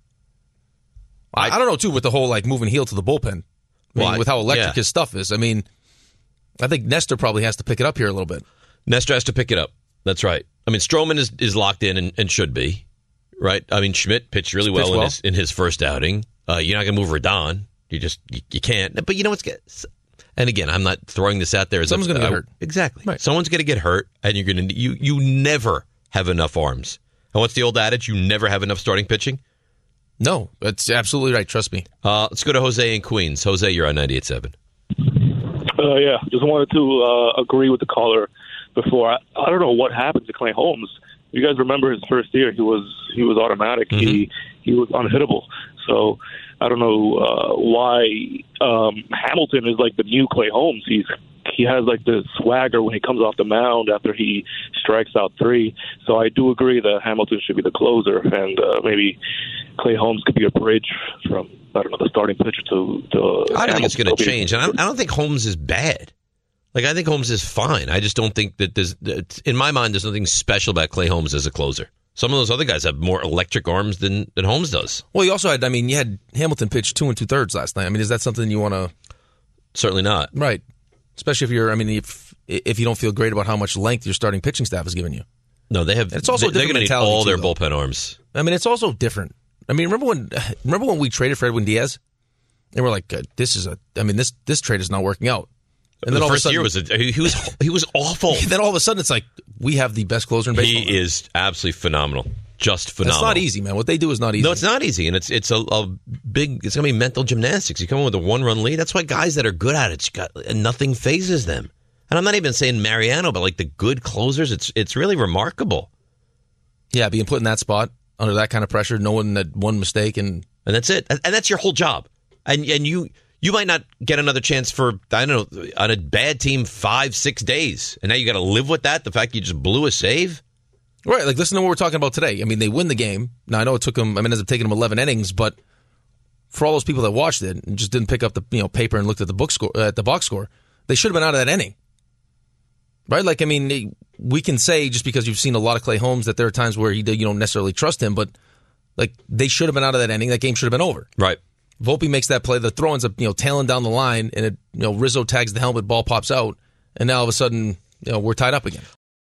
[SPEAKER 6] I, I don't know too with the whole like moving Heel to the bullpen. I mean,
[SPEAKER 3] Well, I-
[SPEAKER 6] with how electric
[SPEAKER 3] yeah.
[SPEAKER 6] his stuff is. I mean, I think Nestor probably has to pick it up here a little bit.
[SPEAKER 3] Nestor has to pick it up. That's right. I mean, Stroman is, is locked in and, and should be, right? I mean, Schmidt pitched really well,
[SPEAKER 6] Pitched
[SPEAKER 3] in
[SPEAKER 6] well.
[SPEAKER 3] his in his first outing. Uh, you're not going to move Rodon. You just you, you can't. But you know what's get. And again, I'm not throwing this out there as
[SPEAKER 6] Someone's
[SPEAKER 3] a,
[SPEAKER 6] gonna get
[SPEAKER 3] uh,
[SPEAKER 6] hurt.
[SPEAKER 3] Exactly.
[SPEAKER 6] Right.
[SPEAKER 3] Someone's going to get hurt, and you're going to you you never have enough arms. And what's the old adage? You never have enough starting pitching.
[SPEAKER 6] No, that's absolutely right. Trust me.
[SPEAKER 3] Uh, let's go to Jose in Queens. Jose, you're on ninety-eight point seven.
[SPEAKER 11] Uh, yeah, just wanted to uh, agree with the caller before. I, I don't know what happened to Clay Holmes. You guys remember his first year? He was he was automatic.
[SPEAKER 3] Mm-hmm.
[SPEAKER 11] He he was unhittable. So I don't know uh, why um, Hamilton is like the new Clay Holmes. He's he has like this swagger when he comes off the mound after he strikes out three. So I do agree that Hamilton should be the closer, and uh, maybe Clay Holmes could be a bridge from, I don't know, the starting pitcher to. to
[SPEAKER 3] I don't think it's going to
[SPEAKER 11] Hamilton.
[SPEAKER 3] change, and I don't, I don't think Holmes is bad. Like, I think Holmes is fine. I just don't think that there's, in my mind, there's nothing special about Clay Holmes as a closer. Some of those other guys have more electric arms than, than Holmes does.
[SPEAKER 6] Well, you also had, I mean, you had Hamilton pitch two and two thirds last night. I mean, is that something you want to?
[SPEAKER 3] Certainly not.
[SPEAKER 6] Right. Especially if you're, I mean, if if you don't feel great about how much length your starting pitching staff has given you.
[SPEAKER 3] No, they have.
[SPEAKER 6] And it's also
[SPEAKER 3] they,
[SPEAKER 6] a different
[SPEAKER 3] they're going to need all
[SPEAKER 6] mentality,
[SPEAKER 3] their
[SPEAKER 6] too,
[SPEAKER 3] bullpen arms.
[SPEAKER 6] I mean, it's also different. I mean, remember when remember when we traded for Edwin Diaz? And we're like, this is a, I mean, this this trade is not working out. And
[SPEAKER 3] the
[SPEAKER 6] then all
[SPEAKER 3] first
[SPEAKER 6] of a sudden,
[SPEAKER 3] year was a, he was he was awful.
[SPEAKER 6] Then all of a sudden it's like we have the best closer in baseball.
[SPEAKER 3] He is absolutely phenomenal, just phenomenal.
[SPEAKER 6] It's not easy, man. What they do is not easy.
[SPEAKER 3] No, it's not easy, and it's it's a, a big. It's going to be mental gymnastics. You come in with a one run lead. That's why guys that are good at it, got, nothing phases them. And I'm not even saying Mariano, but like the good closers, it's it's really remarkable.
[SPEAKER 6] Yeah, being put in that spot under that kind of pressure, knowing that one mistake and
[SPEAKER 3] and that's it, and that's your whole job. And and you. You might not get another chance for, I don't know, on a bad team, five, six days. And now you got to live with that, the fact you just blew a save?
[SPEAKER 6] Right, like listen to what we're talking about today. I mean, they win the game. Now, I know it took them, I mean, it ends up taking them eleven innings, but for all those people that watched it and just didn't pick up the you know paper and looked at the book score, uh, at the box score, they should have been out of that inning. Right? Like, I mean, we can say just because you've seen a lot of Clay Holmes that there are times where he, you don't necessarily trust him, but like they should have been out of that inning. That game should have been over.
[SPEAKER 3] Right.
[SPEAKER 6] Volpe makes that play. The throw ends up, you know, tailing down the line, and it, you know, Rizzo tags the helmet, ball pops out, and now all of a sudden, you know, we're tied up again.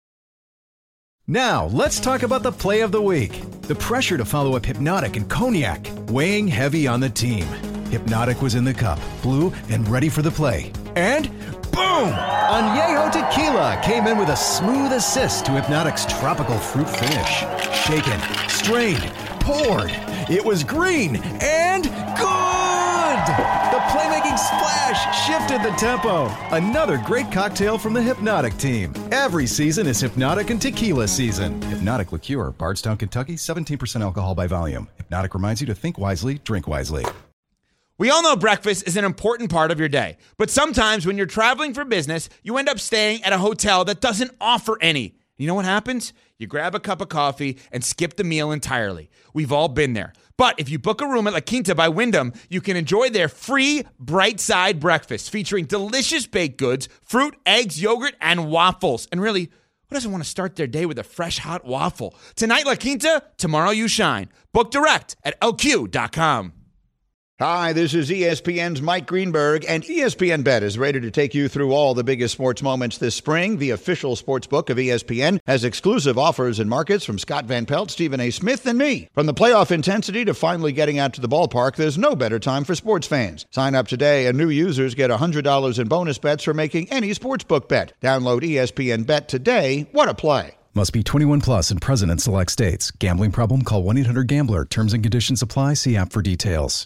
[SPEAKER 12] Now, let's talk about the play of the week. The pressure to follow up Hypnotic and Cognac, weighing heavy on the team. Hypnotic was in the cup, blue, and ready for the play. And boom! Añejo Tequila came in with a smooth assist to Hypnotic's tropical fruit finish. Shaken, strained, poured. It was green and good! The playmaking splash shifted the tempo. Another great cocktail from the Hypnotic team. Every season is Hypnotic and Tequila season. Hypnotic Liqueur, Bardstown, Kentucky, seventeen percent alcohol by volume. Hypnotic reminds you to think wisely, drink wisely.
[SPEAKER 13] We all know breakfast is an important part of your day, but sometimes when you're traveling for business, you end up staying at a hotel that doesn't offer any. You know what happens? You grab a cup of coffee and skip the meal entirely. We've all been there. But if you book a room at La Quinta by Wyndham, you can enjoy their free Bright Side breakfast featuring delicious baked goods, fruit, eggs, yogurt, and waffles. And really, who doesn't want to start their day with a fresh, hot waffle? Tonight, La Quinta, tomorrow you shine. Book direct at L Q dot com.
[SPEAKER 14] Hi, this is E S P N's Mike Greenberg, and E S P N Bet is ready to take you through all the biggest sports moments this spring. The official sports book of E S P N has exclusive offers and markets from Scott Van Pelt, Stephen A. Smith, and me. From the playoff intensity to finally getting out to the ballpark, there's no better time for sports fans. Sign up today, and new users get one hundred dollars in bonus bets for making any sportsbook bet. Download E S P N Bet today. What a play.
[SPEAKER 12] Must be twenty-one plus and present in select states. Gambling problem? Call one eight hundred gambler. Terms and conditions apply. See app for details.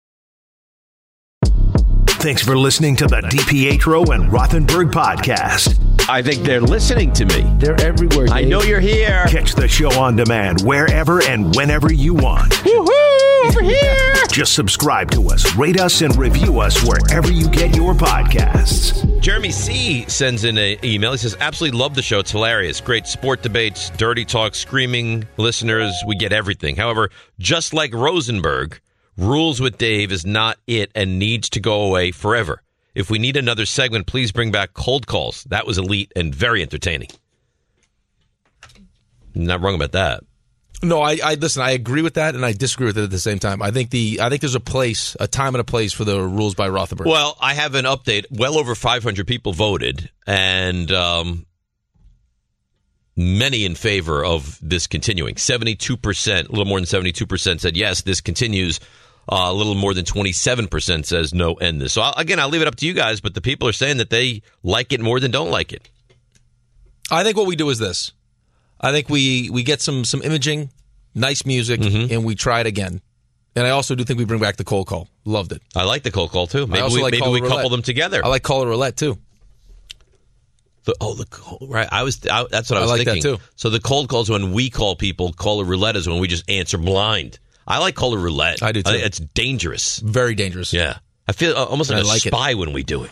[SPEAKER 2] Thanks for listening to the DiPietro and Rothenberg podcast.
[SPEAKER 8] I think they're listening to me. They're everywhere, Dave. I know you're here.
[SPEAKER 2] Catch the show on demand wherever and whenever you want.
[SPEAKER 8] Woohoo! Over here!
[SPEAKER 2] Just subscribe to us, rate us, and review us wherever you get your podcasts.
[SPEAKER 3] Jeremy C. sends in an email. He says, absolutely love the show. It's hilarious. Great sport debates, dirty talk, screaming listeners. We get everything. However, just like Rosenberg, Rules with Dave is not it and needs to go away forever. If we need another segment, please bring back cold calls. That was elite and very entertaining. Not wrong about that.
[SPEAKER 6] No, I, I listen. I agree with that, and I disagree with it at the same time. I think the I think there's a place, a time, and a place for the rules by Rothenberg.
[SPEAKER 3] Well, I have an update. Well over five hundred people voted, and um, many in favor of this continuing. seventy-two percent, a little more than seventy-two percent said yes, this continues. Uh, a little more than twenty-seven percent says no, end this. So, I'll, again, I'll leave it up to you guys, but the people are saying that they like it more than don't like it.
[SPEAKER 6] I think what we do is this. I think we, we get some, some imaging, nice music, mm-hmm. and we try it again. And I also do think we bring back the cold call. Loved it.
[SPEAKER 3] I like the cold call, too. Maybe we, like maybe we couple them together.
[SPEAKER 6] I like caller roulette, too.
[SPEAKER 3] The, oh, the cold, right. I was. I, that's what I was
[SPEAKER 6] I like
[SPEAKER 3] thinking.
[SPEAKER 6] That too.
[SPEAKER 3] So the cold calls when we call people. Caller roulette is when we just answer blind. I like caller roulette.
[SPEAKER 6] I do too.
[SPEAKER 3] I, it's dangerous.
[SPEAKER 6] Very dangerous.
[SPEAKER 3] Yeah. I feel uh, almost like
[SPEAKER 6] I
[SPEAKER 3] a
[SPEAKER 6] like
[SPEAKER 3] spy
[SPEAKER 6] it.
[SPEAKER 3] when we do it.
[SPEAKER 6] I like it.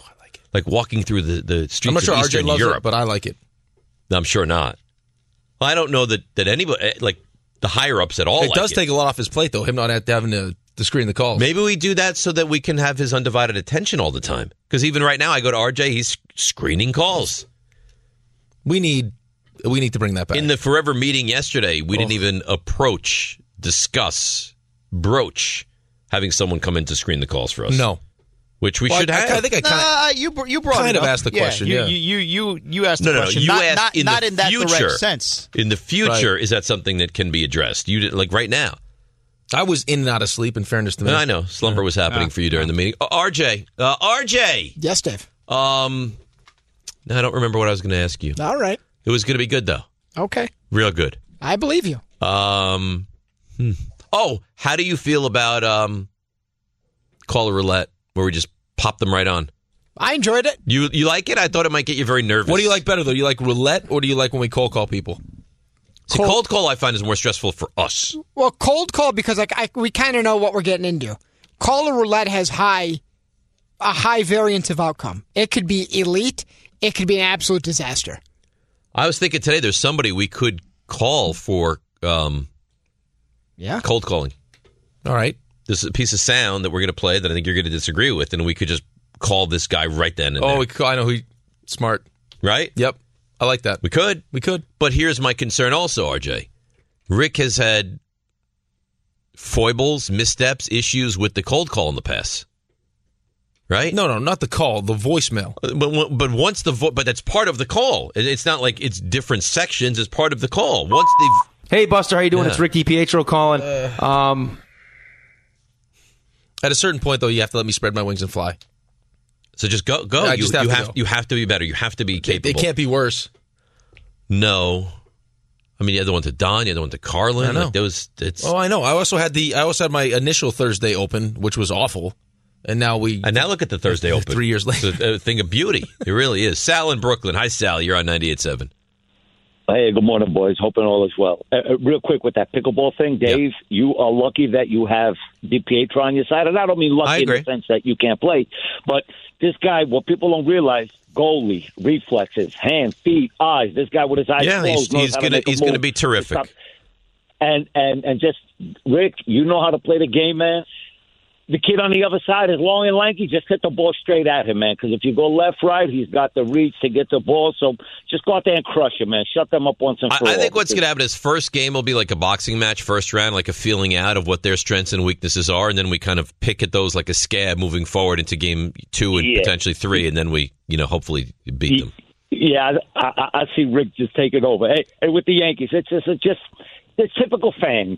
[SPEAKER 3] like walking through the, the streets
[SPEAKER 6] I'm not sure
[SPEAKER 3] of
[SPEAKER 6] R J
[SPEAKER 3] Eastern
[SPEAKER 6] loves
[SPEAKER 3] Europe.
[SPEAKER 6] it, but I like it.
[SPEAKER 3] I'm sure not. Well, I don't know that, that anybody, like the higher-ups at all
[SPEAKER 6] It
[SPEAKER 3] like
[SPEAKER 6] does
[SPEAKER 3] it.
[SPEAKER 6] take a lot off his plate, though, him not having to, to screen the calls.
[SPEAKER 3] Maybe we do that so that we can have his undivided attention all the time. Because even right now, I go to R J, he's screening calls.
[SPEAKER 6] We need we need to bring that back.
[SPEAKER 3] In the Forever meeting yesterday, we oh. didn't even approach, discuss, broach having someone come in to screen the calls for us.
[SPEAKER 6] No.
[SPEAKER 3] Which we
[SPEAKER 6] well,
[SPEAKER 3] should
[SPEAKER 6] I,
[SPEAKER 3] have.
[SPEAKER 6] I think I kind
[SPEAKER 9] nah, you you brought
[SPEAKER 6] kind
[SPEAKER 9] it
[SPEAKER 6] of
[SPEAKER 9] up.
[SPEAKER 6] asked the
[SPEAKER 9] yeah,
[SPEAKER 6] question.
[SPEAKER 9] You,
[SPEAKER 6] Yeah,
[SPEAKER 9] you you you you asked
[SPEAKER 3] no,
[SPEAKER 9] the
[SPEAKER 3] no,
[SPEAKER 9] question.
[SPEAKER 3] no. You
[SPEAKER 9] not
[SPEAKER 3] asked
[SPEAKER 9] not,
[SPEAKER 3] in
[SPEAKER 9] not
[SPEAKER 3] the
[SPEAKER 9] in that
[SPEAKER 3] future,
[SPEAKER 9] direct sense.
[SPEAKER 3] In the future,
[SPEAKER 6] right.
[SPEAKER 3] Is that something that can be addressed? You did, like right now.
[SPEAKER 6] I was in and out of sleep. In fairness to me,
[SPEAKER 3] no, I know slumber was happening
[SPEAKER 6] yeah.
[SPEAKER 3] for you during the meeting. Uh, R J, uh, R J.
[SPEAKER 7] Yes, Dave.
[SPEAKER 3] Um, no, I don't remember what I was going to ask you.
[SPEAKER 7] All right.
[SPEAKER 3] It was going to be good though.
[SPEAKER 7] Okay.
[SPEAKER 3] Real good.
[SPEAKER 7] I believe you.
[SPEAKER 3] Um. Hmm. Oh, how do you feel about um, caller roulette, where we just pop them right on?
[SPEAKER 7] I enjoyed it.
[SPEAKER 3] You you like it? I thought it might get you very nervous.
[SPEAKER 6] What do you like better, though? Do you like roulette, or do you like when we cold call people?
[SPEAKER 3] See, cold, cold call I find is more stressful for us.
[SPEAKER 7] Well, cold call because like I, we kind of know what we're getting into. Caller roulette has high a high variance of outcome. It could be elite. It could be an absolute disaster.
[SPEAKER 3] I was thinking today there's somebody we could call for um,
[SPEAKER 7] yeah
[SPEAKER 3] cold calling.
[SPEAKER 6] All right.
[SPEAKER 3] This is a piece of sound that we're going to play that I think you're going to disagree with, and we could just call this guy right then and
[SPEAKER 6] oh,
[SPEAKER 3] there.
[SPEAKER 6] we could, I know who. Smart.
[SPEAKER 3] Right?
[SPEAKER 6] Yep. I like that.
[SPEAKER 3] We could.
[SPEAKER 6] We could.
[SPEAKER 3] But here's my concern also, R J. Rick has had foibles, missteps, issues with the cold call in the past. Right?
[SPEAKER 6] No, no, not the call, the voicemail.
[SPEAKER 3] But but once the vo- but that's part of the call. It's not like it's different sections. It's part of the call. Once they
[SPEAKER 15] Hey, Buster, how you doing?
[SPEAKER 3] Yeah.
[SPEAKER 15] It's Rick DiPietro calling.
[SPEAKER 6] Uh,
[SPEAKER 15] um,
[SPEAKER 6] At a certain point, though, you have to let me spread my wings and fly.
[SPEAKER 3] So just go, go.
[SPEAKER 6] Yeah, I
[SPEAKER 3] you
[SPEAKER 6] just have
[SPEAKER 3] you
[SPEAKER 6] to
[SPEAKER 3] have
[SPEAKER 6] go.
[SPEAKER 3] you have to be better. You have to be capable.
[SPEAKER 6] It can't be worse.
[SPEAKER 3] No, I mean you had the one to Don, you had the one to Carlin.
[SPEAKER 6] I know.
[SPEAKER 3] Like those, it's
[SPEAKER 6] Oh, I know. I also had the. I also had my initial Thursday open, which was awful, and now we.
[SPEAKER 3] and now look at the Thursday Open.
[SPEAKER 6] Three years later,
[SPEAKER 3] it's a, a thing of beauty. It really is. Sal in Brooklyn. Hi, Sal. You're on ninety-eight point seven.
[SPEAKER 16] Hey, good morning, boys. Hoping all is well. Uh, real quick with that pickleball thing, Dave, yep. You are lucky that you have DiPietro on your side. And I don't mean lucky in the sense that you can't play, but this guy, what people don't realize, goalie, reflexes, hands, feet, eyes. This guy with his eyes
[SPEAKER 3] yeah,
[SPEAKER 16] closed.
[SPEAKER 3] he's, he's
[SPEAKER 16] knows
[SPEAKER 3] gonna
[SPEAKER 16] how to
[SPEAKER 3] he's gonna be terrific.
[SPEAKER 16] And and and just Rick, you know how to play the game, man. The kid on the other side is long and lanky. Just hit the ball straight at him, man. Because if you go left, right, he's got the reach to get the ball. So just go out there and crush him, man. Shut them up once and for
[SPEAKER 3] I,
[SPEAKER 16] all.
[SPEAKER 3] I think what's going to happen is first game will be like a boxing match, first round, like a feeling out of what their strengths and weaknesses are, and then we kind of pick at those like a scab moving forward into game two and
[SPEAKER 16] Yeah.
[SPEAKER 3] potentially three, and then we, you know, hopefully beat them.
[SPEAKER 16] Yeah, I, I, I see Rick just take it over. Hey, hey, with the Yankees, it's just, it's just it's typical fans.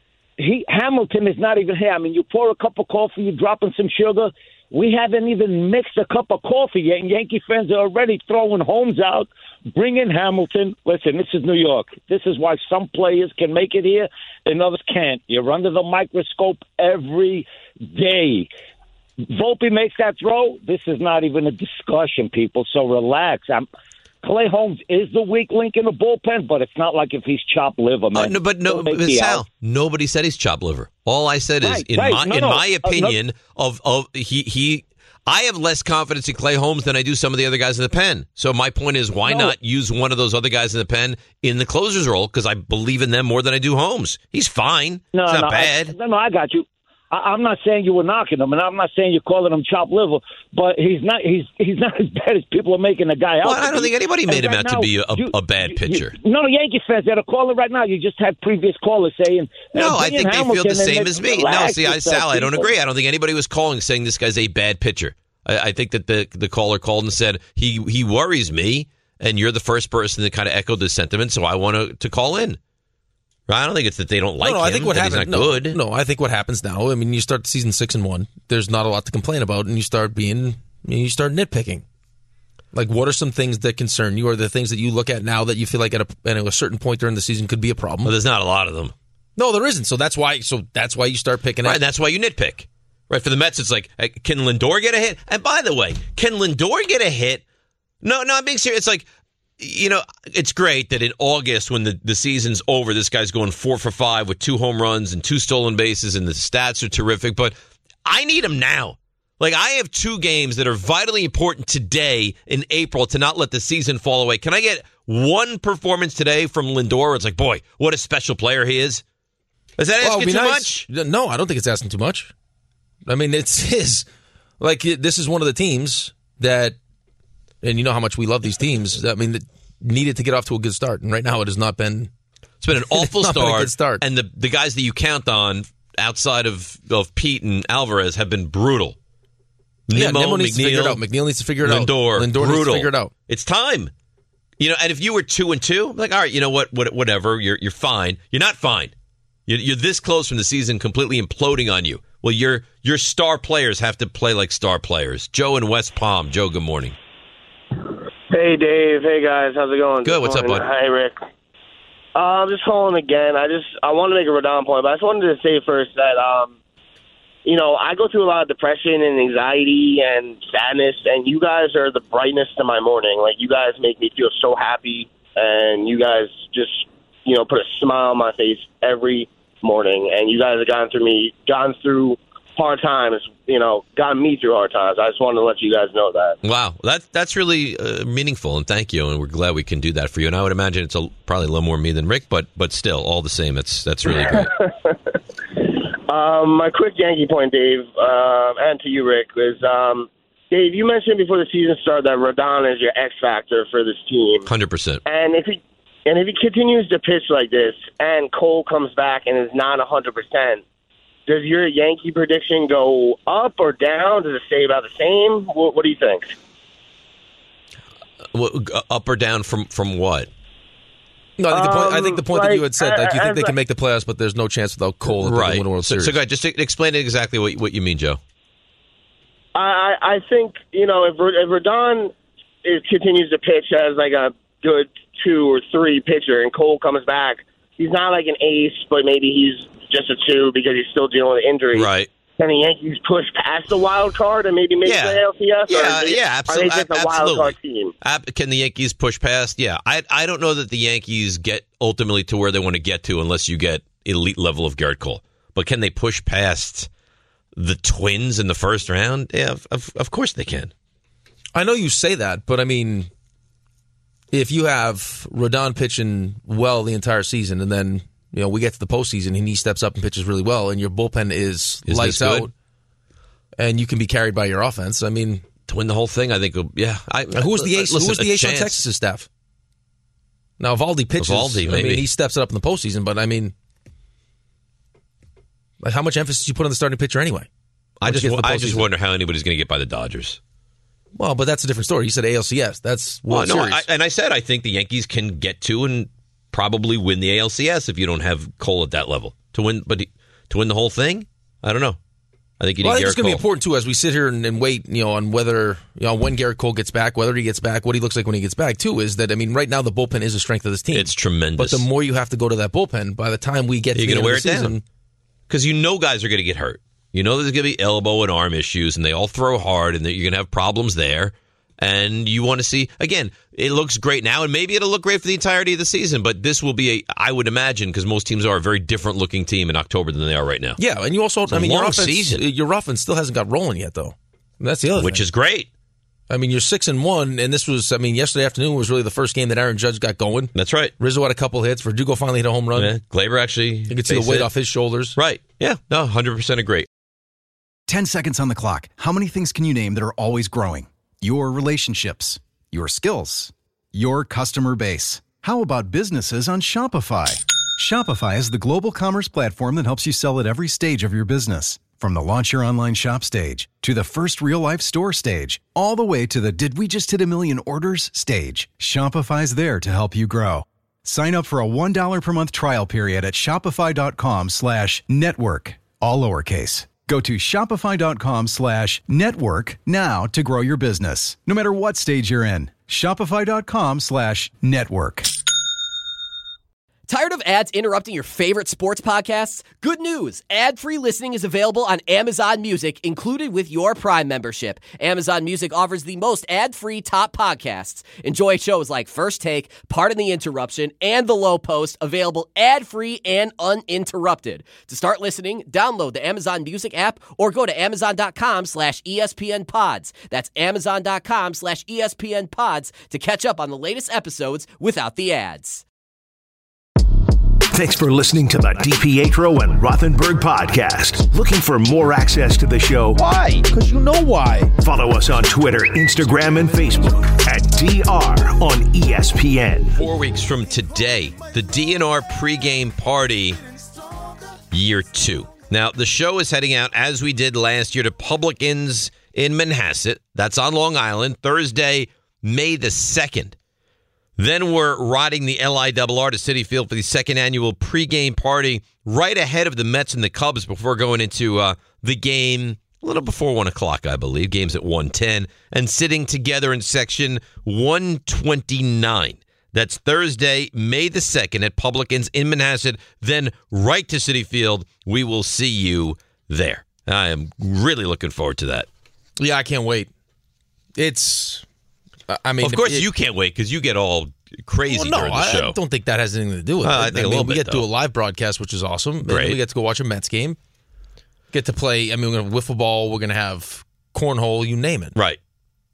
[SPEAKER 16] He Hamilton is not even here. I mean, you pour a cup of coffee, you drop in some sugar. We haven't even mixed a cup of coffee yet, and Yankee fans are already throwing homes out. Bring in Hamilton. Listen, this is New York. This is why some players can make it here and others can't. You're under the microscope every day. Volpe makes that throw. This is not even a discussion, people, so relax. I'm, Clay Holmes is the weak link in the bullpen, but it's not like if he's chopped liver, man.
[SPEAKER 3] Uh, no, but no, but Sal,
[SPEAKER 16] out.
[SPEAKER 3] nobody said he's chopped liver. All I said
[SPEAKER 16] Right,
[SPEAKER 3] is, in
[SPEAKER 16] right.
[SPEAKER 3] my
[SPEAKER 16] No,
[SPEAKER 3] in
[SPEAKER 16] no.
[SPEAKER 3] my
[SPEAKER 16] Uh, no.
[SPEAKER 3] opinion, of of he he, I have less confidence in Clay Holmes than I do some of the other guys in the pen. So my point is, why
[SPEAKER 16] No.
[SPEAKER 3] not use one of those other guys in the pen in the closer's role? Because I believe in them more than I do Holmes. He's fine.
[SPEAKER 16] No,
[SPEAKER 3] it's not
[SPEAKER 16] no,
[SPEAKER 3] bad.
[SPEAKER 16] I, no, no, I got you. I, I'm not saying you were knocking him, and I'm not saying you're calling him chopped liver, but he's not. He's he's not as bad as people are making the guy out.
[SPEAKER 3] Well,
[SPEAKER 16] to
[SPEAKER 3] I don't
[SPEAKER 16] be.
[SPEAKER 3] think anybody made
[SPEAKER 16] And
[SPEAKER 3] him
[SPEAKER 16] right
[SPEAKER 3] out to
[SPEAKER 16] now,
[SPEAKER 3] be a,
[SPEAKER 16] you-
[SPEAKER 3] a bad
[SPEAKER 16] you-
[SPEAKER 3] pitcher.
[SPEAKER 16] You, no, Yankee fans that are calling right now. You just had previous callers saying.
[SPEAKER 3] No,
[SPEAKER 16] uh,
[SPEAKER 3] I
[SPEAKER 16] bring in
[SPEAKER 3] think they feel
[SPEAKER 16] Hamilton
[SPEAKER 3] the
[SPEAKER 16] and
[SPEAKER 3] same
[SPEAKER 16] then
[SPEAKER 3] as me. No,
[SPEAKER 16] relax
[SPEAKER 3] see, I,
[SPEAKER 16] yourself,
[SPEAKER 3] Sal, I don't
[SPEAKER 16] people.
[SPEAKER 3] agree. I don't think anybody was calling saying this guy's a bad pitcher. I, I think that the the caller called and said he he worries me, and you're the first person that kind of echoed this sentiment, so I want to to call in. I don't think it's that they don't like
[SPEAKER 6] no, no,
[SPEAKER 3] him.
[SPEAKER 6] I think what
[SPEAKER 3] that
[SPEAKER 6] happens.
[SPEAKER 3] he's not
[SPEAKER 6] no,
[SPEAKER 3] good.
[SPEAKER 6] no, I think what happens now. I mean, you start the season six and one. There's not a lot to complain about, and you start being, I mean, you start nitpicking. Like, what are some things that concern you, or the things that you look at now that you feel like at a, at a certain point during the season could be a problem?
[SPEAKER 3] Well, there's not a lot of them.
[SPEAKER 6] No, there isn't. So that's why. So that's why you start picking.
[SPEAKER 3] Right,
[SPEAKER 6] up.
[SPEAKER 3] and that's why you nitpick. Right, for the Mets, it's like, uh, can Lindor get a hit? And by the way, can Lindor get a hit? No, no, I'm being serious. It's like, you know, it's great that in August, when the, the season's over, this guy's going four for five with two home runs and two stolen bases, and the stats are terrific. But I need him now. Like, I have two games that are vitally important today in April to not let the season fall away. Can I get one performance today from Lindor where it's like, boy, what a special player he is? Is that
[SPEAKER 6] well,
[SPEAKER 3] asking too
[SPEAKER 6] nice. much? No, I don't think it's asking too much. I mean, it's his. Like, this is one of the teams that, and you know how much we love these teams, I mean, that needed to get off to a good start. And right now it has not been.
[SPEAKER 3] It's been an awful
[SPEAKER 6] start,
[SPEAKER 3] start,
[SPEAKER 6] a good start.
[SPEAKER 3] And the, the guys that you count on outside of, of Pete and Alvarez have been brutal.
[SPEAKER 6] Yeah,
[SPEAKER 3] Nimmo,
[SPEAKER 6] Nimmo needs
[SPEAKER 3] McNeil,
[SPEAKER 6] to figure it out. McNeil needs to figure it
[SPEAKER 3] Lindor,
[SPEAKER 6] out. Lindor
[SPEAKER 3] brutal.
[SPEAKER 6] needs to figure it out.
[SPEAKER 3] It's time. You know, and if you were two and two, I'm like, all right, you know what, what whatever, you're you're fine. You're not fine. You're, you're this close from the season completely imploding on you. Well, your your star players have to play like star players. Joe in West Palm. Joe, good morning.
[SPEAKER 15] Hey, Dave. Hey, guys. How's it going?
[SPEAKER 3] Good. What's up, bud?
[SPEAKER 15] Hi, Rick. Uh, I'm just calling again. I just I want to make a Rodon point, but I just wanted to say first that um. You know, I go through a lot of depression and anxiety and sadness, and you guys are the brightness to my morning. Like, you guys make me feel so happy, and you guys just, you know, put a smile on my face every morning. And you guys have gotten through me, gotten through hard times, you know, gotten me through hard times. I just wanted to let you guys know that.
[SPEAKER 3] Wow, that's that's really uh, meaningful, and thank you. And we're glad we can do that for you. And I would imagine it's a, probably a little more me than Rick, but but still, all the same, it's that's really great.
[SPEAKER 15] Um, my quick Yankee point, Dave, uh, and to you, Rick, is, um, Dave, you mentioned before the season started that Rodon is your X factor for this team.
[SPEAKER 3] one hundred percent.
[SPEAKER 15] And if he and if he continues to pitch like this and Cole comes back and is not one hundred percent, does your Yankee prediction go up or down? Does it stay about the same? What, what do you think?
[SPEAKER 3] What, up or down from, from what?
[SPEAKER 6] No, I think the point, I think the point
[SPEAKER 15] Um,
[SPEAKER 6] that you had said,
[SPEAKER 15] like,
[SPEAKER 6] like you think
[SPEAKER 15] as
[SPEAKER 6] they
[SPEAKER 15] a-
[SPEAKER 6] can make the playoffs, but there's no chance without Cole that they
[SPEAKER 3] Right.
[SPEAKER 6] can win a World
[SPEAKER 3] So,
[SPEAKER 6] Series.
[SPEAKER 3] so go ahead, just explain exactly what, what you mean, Joe.
[SPEAKER 15] I, I think, you know, if, if Rodon is, continues to pitch as like a good two or three pitcher and Cole comes back, he's not like an ace, but maybe he's just a two because he's still dealing with injury.
[SPEAKER 3] Right.
[SPEAKER 15] Can the Yankees push past the wild card and maybe make
[SPEAKER 3] Yeah.
[SPEAKER 15] the A L C S?
[SPEAKER 3] Yeah,
[SPEAKER 15] or is it-
[SPEAKER 3] yeah, absolutely.
[SPEAKER 15] Are they just a wild
[SPEAKER 3] absolutely.
[SPEAKER 15] card team?
[SPEAKER 3] Ab- Can the Yankees push past? Yeah, I I don't know that the Yankees get ultimately to where they want to get to unless you get elite level of Garrett Cole. But can they push past the Twins in the first round? Yeah, of, of, of course they can.
[SPEAKER 6] I know you say that, but I mean, if you have Rodon pitching well the entire season, and then you know we get to the postseason and he steps up and pitches really well, and your bullpen is,
[SPEAKER 3] Is
[SPEAKER 6] lights
[SPEAKER 3] this good?
[SPEAKER 6] out, and you can be carried by your offense. I mean,
[SPEAKER 3] to win the whole thing, I think. Yeah, I,
[SPEAKER 6] who was the ace?
[SPEAKER 3] listen,
[SPEAKER 6] who was the
[SPEAKER 3] a
[SPEAKER 6] ace on
[SPEAKER 3] chance.
[SPEAKER 6] Texas' staff? Now, Evaldi pitches.
[SPEAKER 3] Evaldi,
[SPEAKER 6] I
[SPEAKER 3] maybe.
[SPEAKER 6] mean, he steps it up in the postseason, but I mean, like, how much emphasis you put on the starting pitcher anyway?
[SPEAKER 3] I
[SPEAKER 6] Once
[SPEAKER 3] just
[SPEAKER 6] you get to the
[SPEAKER 3] I just
[SPEAKER 6] postseason?
[SPEAKER 3] wonder how anybody's going to get by the Dodgers.
[SPEAKER 6] Well, but that's a different story. You said A L C S. That's World
[SPEAKER 3] Well, no,
[SPEAKER 6] Series.
[SPEAKER 3] I, and I said I think the Yankees can get to and probably win the A L C S if you don't have Cole at that level to win. But he- to win the whole thing, I don't know. I think you need
[SPEAKER 6] Well, I think
[SPEAKER 3] Garrett
[SPEAKER 6] it's going to be
[SPEAKER 3] Cole.
[SPEAKER 6] important too as we sit here and, and wait, you know, on whether you know when Garrett Cole gets back, whether he gets back, what he looks like when he gets back. Too is that I mean, right now the bullpen is a strength of this team.
[SPEAKER 3] It's tremendous.
[SPEAKER 6] But the more you have to go to that bullpen, by the time we get to
[SPEAKER 3] You're
[SPEAKER 6] the
[SPEAKER 3] going
[SPEAKER 6] end
[SPEAKER 3] to wear
[SPEAKER 6] of
[SPEAKER 3] it
[SPEAKER 6] the season,
[SPEAKER 3] down because you know guys are going to get hurt. You know there's going to be elbow and arm issues, and they all throw hard, and that you're going to have problems there. And you want to see, again, it looks great now, and maybe it'll look great for the entirety of the season, but this will be, a, I would imagine, because most teams are a very different looking team in October than they are right now.
[SPEAKER 6] yeah, and you also,
[SPEAKER 3] It's a
[SPEAKER 6] I mean, your
[SPEAKER 3] long
[SPEAKER 6] offense,
[SPEAKER 3] season.
[SPEAKER 6] your offense still hasn't got rolling yet, though. And that's the other
[SPEAKER 3] Which
[SPEAKER 6] thing.
[SPEAKER 3] is great.
[SPEAKER 6] I mean, you're six and one, and this was, I mean, yesterday afternoon was really the first game that Aaron Judge got going.
[SPEAKER 3] That's right.
[SPEAKER 6] Rizzo had a couple hits. Verdugo finally hit a home run.
[SPEAKER 3] Yeah, Glaber actually.
[SPEAKER 6] You could see the
[SPEAKER 3] base
[SPEAKER 6] weight
[SPEAKER 3] hit.
[SPEAKER 6] off his shoulders.
[SPEAKER 3] Right. Yeah. No, one hundred percent agree.
[SPEAKER 12] ten seconds on the clock. How many things can you name that are always growing? Your relationships, your skills, your customer base. How about businesses on Shopify? Shopify is the global commerce platform that helps you sell at every stage of your business. From the launch your online shop stage to the first real life store stage, all the way to the did we just hit a million orders stage. Shopify's there to help you grow. Sign up for a one dollar per month trial period at shopify.com slash network, all lowercase. Go to shopify.com slash network now to grow your business, no matter what stage you're in. Shopify.com slash network.
[SPEAKER 17] Tired of of ads interrupting your favorite sports podcasts? Good news! Ad-free listening is available on Amazon Music, included with your Prime membership. Amazon Music offers the most ad-free top podcasts. Enjoy shows like First Take, Pardon the Interruption, and The Low Post, available ad-free and uninterrupted. To start listening, download the Amazon Music app or go to amazon.com slash ESPN pods. That's amazon.com slash ESPN pods to catch up on the latest episodes without the ads.
[SPEAKER 2] Thanks for listening to the DiPietro and Rothenberg podcast. Looking for more access to the show?
[SPEAKER 6] Why? Because you know why.
[SPEAKER 2] Follow us on Twitter, Instagram, and Facebook at D R on E S P N.
[SPEAKER 3] Four weeks from today, the D N R pregame party, year two. Now, the show is heading out, as we did last year, to Publicans in Manhasset. That's on Long Island, Thursday, May the second. Then we're riding the L I R R to Citi Field for the second annual pregame party right ahead of the Mets and the Cubs before going into uh, the game a little before one o'clock, I believe. Game's at one ten. And sitting together in section one twenty-nine. That's Thursday, May the second at Publicans in Manhasset. Then right to Citi Field. We will see you there. I am really looking forward to that.
[SPEAKER 6] Yeah, I can't wait. It's... I mean,
[SPEAKER 3] of course,
[SPEAKER 6] it,
[SPEAKER 3] you can't wait because you get all crazy
[SPEAKER 6] well, no,
[SPEAKER 3] during the show.
[SPEAKER 6] I don't think that has anything to do with
[SPEAKER 3] uh,
[SPEAKER 6] it.
[SPEAKER 3] I think
[SPEAKER 6] I
[SPEAKER 3] a
[SPEAKER 6] mean,
[SPEAKER 3] little
[SPEAKER 6] we
[SPEAKER 3] bit,
[SPEAKER 6] get to
[SPEAKER 3] though.
[SPEAKER 6] do a live broadcast, which is awesome.
[SPEAKER 3] Great.
[SPEAKER 6] We get to go watch a Mets game. Get to play. I mean, we're going to wiffle ball. We're going to have cornhole. You name it.
[SPEAKER 3] Right.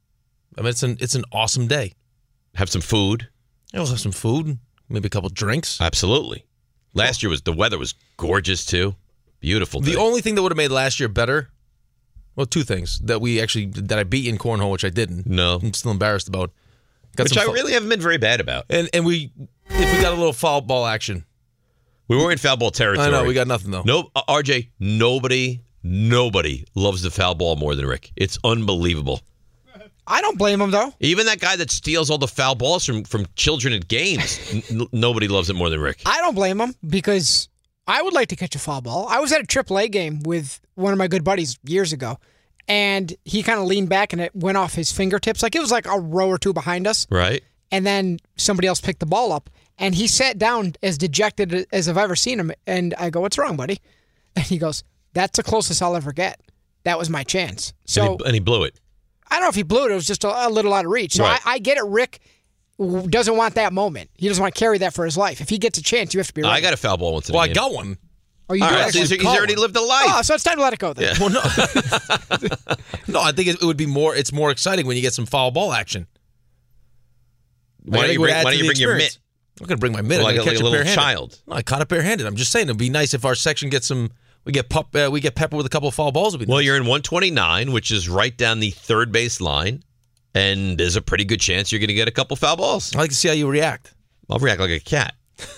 [SPEAKER 6] I mean, it's an it's an awesome day.
[SPEAKER 3] Have some food.
[SPEAKER 6] Yeah, we'll have some food. Maybe a couple drinks.
[SPEAKER 3] Absolutely. Last year was the weather was gorgeous too. Beautiful day.
[SPEAKER 6] The only thing that would have made last year better. Well, two things that we actually that I beat in cornhole, which I didn't.
[SPEAKER 3] No,
[SPEAKER 6] I'm still embarrassed about. Got
[SPEAKER 3] Which I
[SPEAKER 6] foul-
[SPEAKER 3] really haven't been very bad about.
[SPEAKER 6] And and we if we got a little foul ball action.
[SPEAKER 3] We were in foul ball territory.
[SPEAKER 6] I know, we got nothing though.
[SPEAKER 3] Nope, uh, R J, nobody, nobody loves the foul ball more than Rick. It's unbelievable.
[SPEAKER 7] I don't blame him though.
[SPEAKER 3] Even that guy that steals all the foul balls from, from children at games, n- nobody loves it more than Rick.
[SPEAKER 7] I don't blame him because I would like to catch a foul ball. I was at a triple A game with one of my good buddies years ago. And he kind of leaned back and it went off his fingertips. Like it was like a row or two behind us.
[SPEAKER 3] Right.
[SPEAKER 7] And then somebody else picked the ball up. And he sat down as dejected as I've ever seen him. And I go, "What's wrong, buddy?" And he goes, "That's the closest I'll ever get. That was my chance." So
[SPEAKER 3] and he, and he blew it.
[SPEAKER 7] I don't know if he blew it. It was just a, a little out of reach. So
[SPEAKER 3] right.
[SPEAKER 7] I, I get it. Rick doesn't want that moment. He doesn't want to carry that for his life. If he gets a chance, you have to be ready.
[SPEAKER 3] I got a foul ball once in
[SPEAKER 6] Well,
[SPEAKER 3] a
[SPEAKER 6] I
[SPEAKER 3] game.
[SPEAKER 6] got one.
[SPEAKER 7] Oh, you
[SPEAKER 3] All
[SPEAKER 7] do
[SPEAKER 3] right,
[SPEAKER 7] actually
[SPEAKER 3] so he's, he's
[SPEAKER 7] call
[SPEAKER 3] already
[SPEAKER 7] one.
[SPEAKER 3] lived a life.
[SPEAKER 7] Oh, so it's time to let it go then.
[SPEAKER 3] Yeah.
[SPEAKER 6] Well, no. No, I think it would be more. It's more exciting when you get some foul ball action.
[SPEAKER 3] Why don't you bring, why don't you bring your mitt?
[SPEAKER 6] I'm going to bring my mitt.
[SPEAKER 3] Like,
[SPEAKER 6] I'm
[SPEAKER 3] a,
[SPEAKER 6] gonna
[SPEAKER 3] like
[SPEAKER 6] catch
[SPEAKER 3] a little
[SPEAKER 6] barehanded.
[SPEAKER 3] child.
[SPEAKER 6] No, I caught it barehanded. I'm just saying it'd be nice if our section gets some. We get pup, uh, we get pepper with a couple of foul balls. It'd be
[SPEAKER 3] Well,
[SPEAKER 6] nice.
[SPEAKER 3] you're in one twenty-nine, which is right down the third base line, and there's a pretty good chance you're going to get a couple foul balls.
[SPEAKER 6] I like to see how you react.
[SPEAKER 3] I'll react like a cat.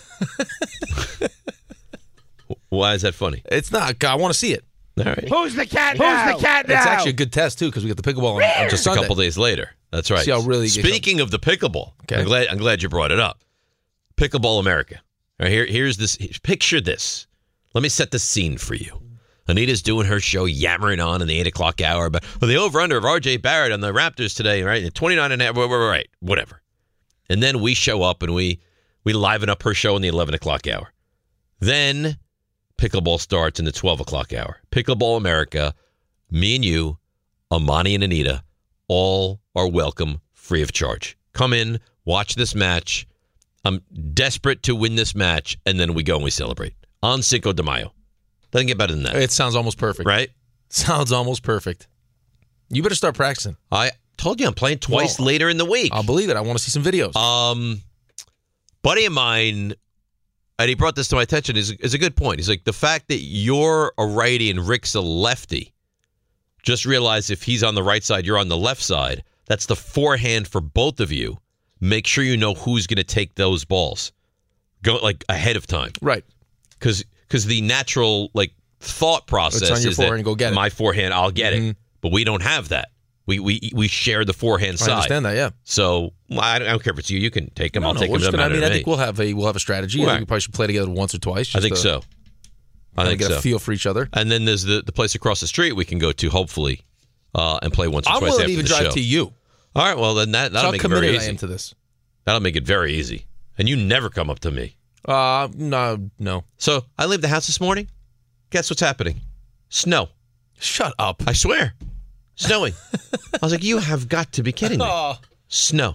[SPEAKER 3] Why is that funny?
[SPEAKER 6] It's not. I want to see it.
[SPEAKER 3] All right.
[SPEAKER 9] Who's the cat now?
[SPEAKER 7] Who's the cat now?
[SPEAKER 6] It's actually a good test too because we get the pickleball on, on
[SPEAKER 3] Just
[SPEAKER 6] Sunday.
[SPEAKER 3] a couple days later. That's right.
[SPEAKER 6] See how really
[SPEAKER 3] Speaking of the pickleball,
[SPEAKER 6] Okay.
[SPEAKER 3] I'm glad I'm glad you brought it up. Pickleball America. All right, here, here's this. Picture this. Let me set the scene for you. Anita's doing her show, yammering on in the eight o'clock hour, but well, the over-under of R J Barrett on the Raptors today, right? twenty-nine and a half, right, whatever. And then we show up and we we liven up her show in the eleven o'clock hour. Then pickleball starts in the twelve o'clock hour. Pickleball America, me and you, Amani and Anita, all are welcome free of charge. Come in, watch this match. I'm desperate to win this match, and then we go and we celebrate on Cinco de Mayo. Doesn't get better than that.
[SPEAKER 6] It sounds almost perfect.
[SPEAKER 3] Right?
[SPEAKER 6] Sounds almost perfect. You better start practicing.
[SPEAKER 3] I told you I'm playing twice
[SPEAKER 6] Well,
[SPEAKER 3] later in the week.
[SPEAKER 6] I'll believe it. I want to see some videos.
[SPEAKER 3] Um, buddy of mine, and he brought this to my attention, is, is a good point. He's like, the fact that you're a righty and Rick's a lefty, just realize if he's on the right side, you're on the left side. That's the forehand for both of you. Make sure you know who's going to take those balls. Go like ahead of time.
[SPEAKER 6] Right.
[SPEAKER 3] Because because the natural like thought process
[SPEAKER 6] It's on your
[SPEAKER 3] is
[SPEAKER 6] forehand,
[SPEAKER 3] that
[SPEAKER 6] go get it.
[SPEAKER 3] my forehand, I'll get
[SPEAKER 6] Mhm.
[SPEAKER 3] it. But we don't have that. We we we share the forehand
[SPEAKER 6] I
[SPEAKER 3] side.
[SPEAKER 6] understand that, yeah.
[SPEAKER 3] So well, I, don't, I don't care if it's you. You can take them.
[SPEAKER 6] No,
[SPEAKER 3] I'll
[SPEAKER 6] no,
[SPEAKER 3] take
[SPEAKER 6] we're
[SPEAKER 3] them.
[SPEAKER 6] just
[SPEAKER 3] Doesn't
[SPEAKER 6] gonna- I
[SPEAKER 3] matter
[SPEAKER 6] mean,
[SPEAKER 3] to
[SPEAKER 6] I
[SPEAKER 3] me.
[SPEAKER 6] think we'll have a we'll have a strategy. I
[SPEAKER 3] Right.
[SPEAKER 6] think we probably should play together once or twice.
[SPEAKER 3] I think
[SPEAKER 6] just
[SPEAKER 3] so.
[SPEAKER 6] to
[SPEAKER 3] I think
[SPEAKER 6] get
[SPEAKER 3] so.
[SPEAKER 6] a feel for each other.
[SPEAKER 3] And then there's the, the place across the street we can go to, hopefully, uh, and play once or
[SPEAKER 6] I'm
[SPEAKER 3] twice
[SPEAKER 6] willing
[SPEAKER 3] after
[SPEAKER 6] to even
[SPEAKER 3] the
[SPEAKER 6] drive
[SPEAKER 3] show.
[SPEAKER 6] to you.
[SPEAKER 3] All right, well, then that,
[SPEAKER 6] That's
[SPEAKER 3] that'll
[SPEAKER 6] how
[SPEAKER 3] make it very
[SPEAKER 6] committed I
[SPEAKER 3] easy.
[SPEAKER 6] am to this.
[SPEAKER 3] That'll make it very easy. And you never come up to me.
[SPEAKER 6] Uh, no, no.
[SPEAKER 3] So I leave the house this morning. Guess what's happening? Snow.
[SPEAKER 6] Shut up.
[SPEAKER 3] I swear. Snowing. I was like, you have got to be kidding me.
[SPEAKER 6] Oh.
[SPEAKER 3] Snow.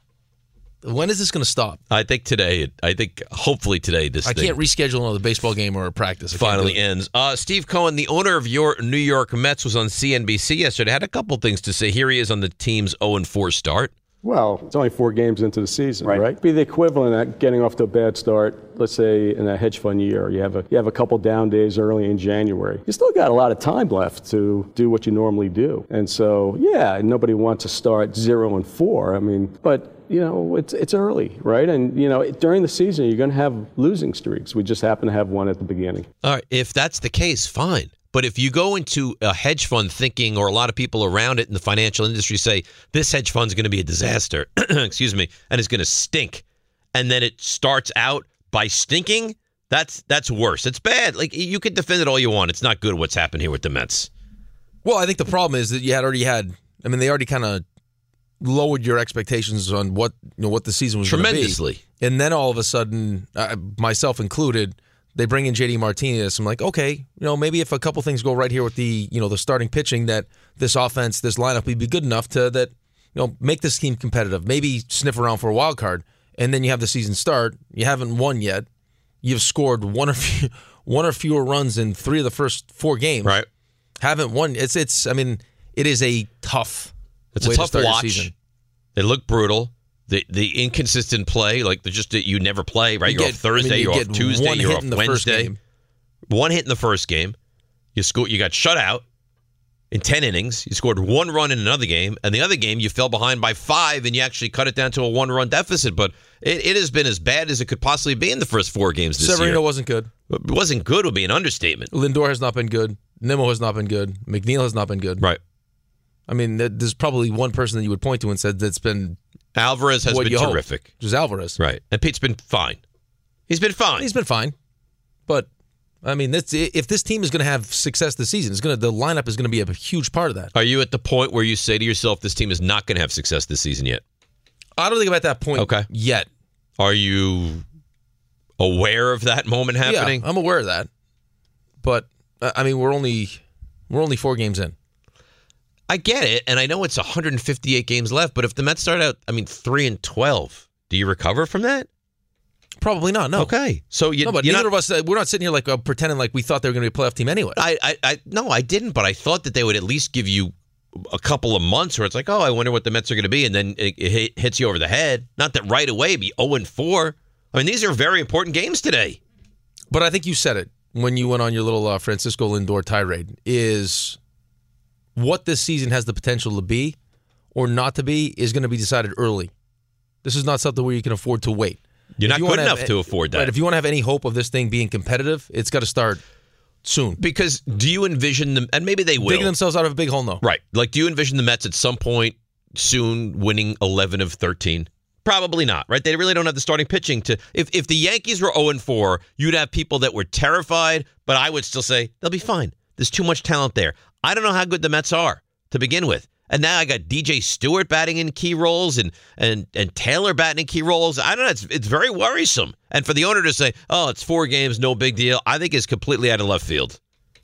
[SPEAKER 6] When is this going to stop?
[SPEAKER 3] I think today, I think hopefully today this
[SPEAKER 6] I
[SPEAKER 3] thing
[SPEAKER 6] can't reschedule another baseball game or a practice. I
[SPEAKER 3] finally ends. Uh, Steve Cohen, the owner of your New York Mets, was on C N B C yesterday. Had a couple things to say. Here he is on the team's oh and four start.
[SPEAKER 18] Well, it's only four games into the season, right? right? Be the equivalent of getting off to a bad start. Let's say in a hedge fund year, you have a you have a couple down days early in January. You still got a lot of time left to do what you normally do, and so yeah, nobody wants to start zero and four. I mean, but. You know, it's it's early, right? And, you know, during the season, you're going to have losing streaks. We just happen to have one at the beginning.
[SPEAKER 3] All right. If that's the case, fine. But if you go into a hedge fund thinking, or a lot of people around it in the financial industry say, this hedge fund's going to be a disaster, excuse me, and it's going to stink, and then it starts out by stinking, that's that's worse. It's bad. Like, you can defend it all you want. It's not good what's happened here with the Mets.
[SPEAKER 6] Well, I think the problem is that you had already had, I mean, they already kind of lowered your expectations on what you know what the season was
[SPEAKER 3] tremendously,
[SPEAKER 6] gonna be. And then all of a sudden, uh, myself included, they bring in J D Martinez. I'm like, okay, you know, maybe if a couple things go right here with the you know the starting pitching, that this offense, this lineup would be good enough to that you know make this team competitive. Maybe sniff around for a wild card, and then you have the season start. You haven't won yet. You've scored one or few, one or fewer runs in three of the first four games.
[SPEAKER 3] Right.
[SPEAKER 6] Haven't won. It's it's. I mean, it is a tough.
[SPEAKER 3] It's a tough watch. They look brutal. The the inconsistent play, like the just you never play, right?
[SPEAKER 6] You
[SPEAKER 3] you're
[SPEAKER 6] get,
[SPEAKER 3] off Thursday,
[SPEAKER 6] I mean, you
[SPEAKER 3] you're off Tuesday,
[SPEAKER 6] one
[SPEAKER 3] you're
[SPEAKER 6] hit
[SPEAKER 3] off
[SPEAKER 6] in the
[SPEAKER 3] Wednesday.
[SPEAKER 6] First game.
[SPEAKER 3] One hit in the first game. You scored. You got shut out in ten innings. You scored one run in another game, and the other game you fell behind by five, and you actually cut it down to a one-run deficit. But it, it has been as bad as it could possibly be in the first four games this
[SPEAKER 6] Severino
[SPEAKER 3] year.
[SPEAKER 6] wasn't good.
[SPEAKER 3] It wasn't good would be an understatement.
[SPEAKER 6] Lindor has not been good. Nimmo has not been good. McNeil has not been good.
[SPEAKER 3] Right.
[SPEAKER 6] I mean, there's probably one person that you would point to and said that's been
[SPEAKER 3] Alvarez has been terrific.
[SPEAKER 6] Which is Alvarez.
[SPEAKER 3] Right. And Pete's been fine. He's been fine.
[SPEAKER 6] He's been fine. But, I mean, that's, if this team is going to have success this season, it's going to the lineup is going to be a huge part of that.
[SPEAKER 3] Are you at the point where you say to yourself, this team is not going to have success this season yet?
[SPEAKER 6] I don't think I'm at that point
[SPEAKER 3] okay.
[SPEAKER 6] yet.
[SPEAKER 3] Are you aware of that moment happening?
[SPEAKER 6] Yeah, I'm aware of that. But, I mean, we're only we're only four games in.
[SPEAKER 3] I get it, and I know it's one hundred fifty-eight games left, but if the Mets start out, I mean, three and twelve, do you recover from that?
[SPEAKER 6] Probably not, no.
[SPEAKER 3] Okay. So you,
[SPEAKER 6] no, but neither not, of us, uh, we're not sitting here like uh, pretending like we thought they were going to be a playoff team anyway.
[SPEAKER 3] I, I, I, no, I didn't, but I thought that they would at least give you a couple of months where it's like, oh, I wonder what the Mets are going to be, and then it, it hits you over the head. Not that right away be oh and four. I mean, these are very important games today.
[SPEAKER 6] But I think you said it when you went on your little uh, Francisco Lindor tirade, is what this season has the potential to be or not to be is going to be decided early. This is not something where you can afford to wait.
[SPEAKER 3] You're not
[SPEAKER 6] you
[SPEAKER 3] good enough
[SPEAKER 6] have,
[SPEAKER 3] to afford that.
[SPEAKER 6] Right, if you want to have any hope of this thing being competitive, it's got to start soon.
[SPEAKER 3] Because do you envision them, and maybe they will.
[SPEAKER 6] Digging themselves out of a big hole, no.
[SPEAKER 3] Right. Like, do you envision the Mets at some point soon winning eleven of thirteen? Probably not, right? They really don't have the starting pitching to. If if the Yankees were oh and four, you'd have people that were terrified, but I would still say they'll be fine. There's too much talent there. I don't know how good the Mets are to begin with. And now I got D J Stewart batting in key roles and and and Taylor batting in key roles. I don't know. It's it's very worrisome. And for the owner to say, "Oh, it's four games, no big deal," I think is completely out of left field.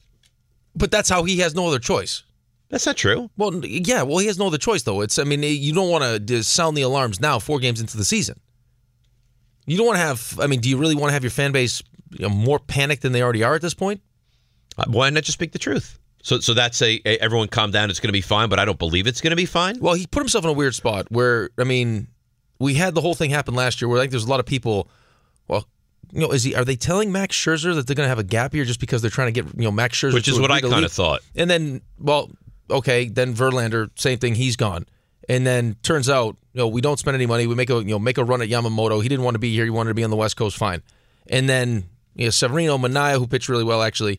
[SPEAKER 6] But that's how he has no other choice.
[SPEAKER 3] That's not true.
[SPEAKER 6] Well, yeah. Well, he has no other choice, though. It's. I mean, you don't want to sound the alarms now, four games into the season. You don't want to have. I mean, do you really want to have your fan base you know, more panicked than they already are at this point?
[SPEAKER 3] Uh, why not just speak the truth? So, so that's a, a everyone calm down. It's going to be fine, but I don't believe it's going to be fine.
[SPEAKER 6] Well, he put himself in a weird spot where, I mean, we had the whole thing happen last year where like there's a lot of people. Well, you know, is he? Are they telling Max Scherzer that they're going to have a gap year just because they're trying to get you know Max Scherzer?
[SPEAKER 3] Which is what I kind of thought.
[SPEAKER 6] And then, well, okay, then Verlander, same thing. He's gone. And then turns out, you know, we don't spend any money. We make a you know make a run at Yamamoto. He didn't want to be here. He wanted to be on the West Coast. Fine. And then you know Severino, Manaea, who pitched really well actually.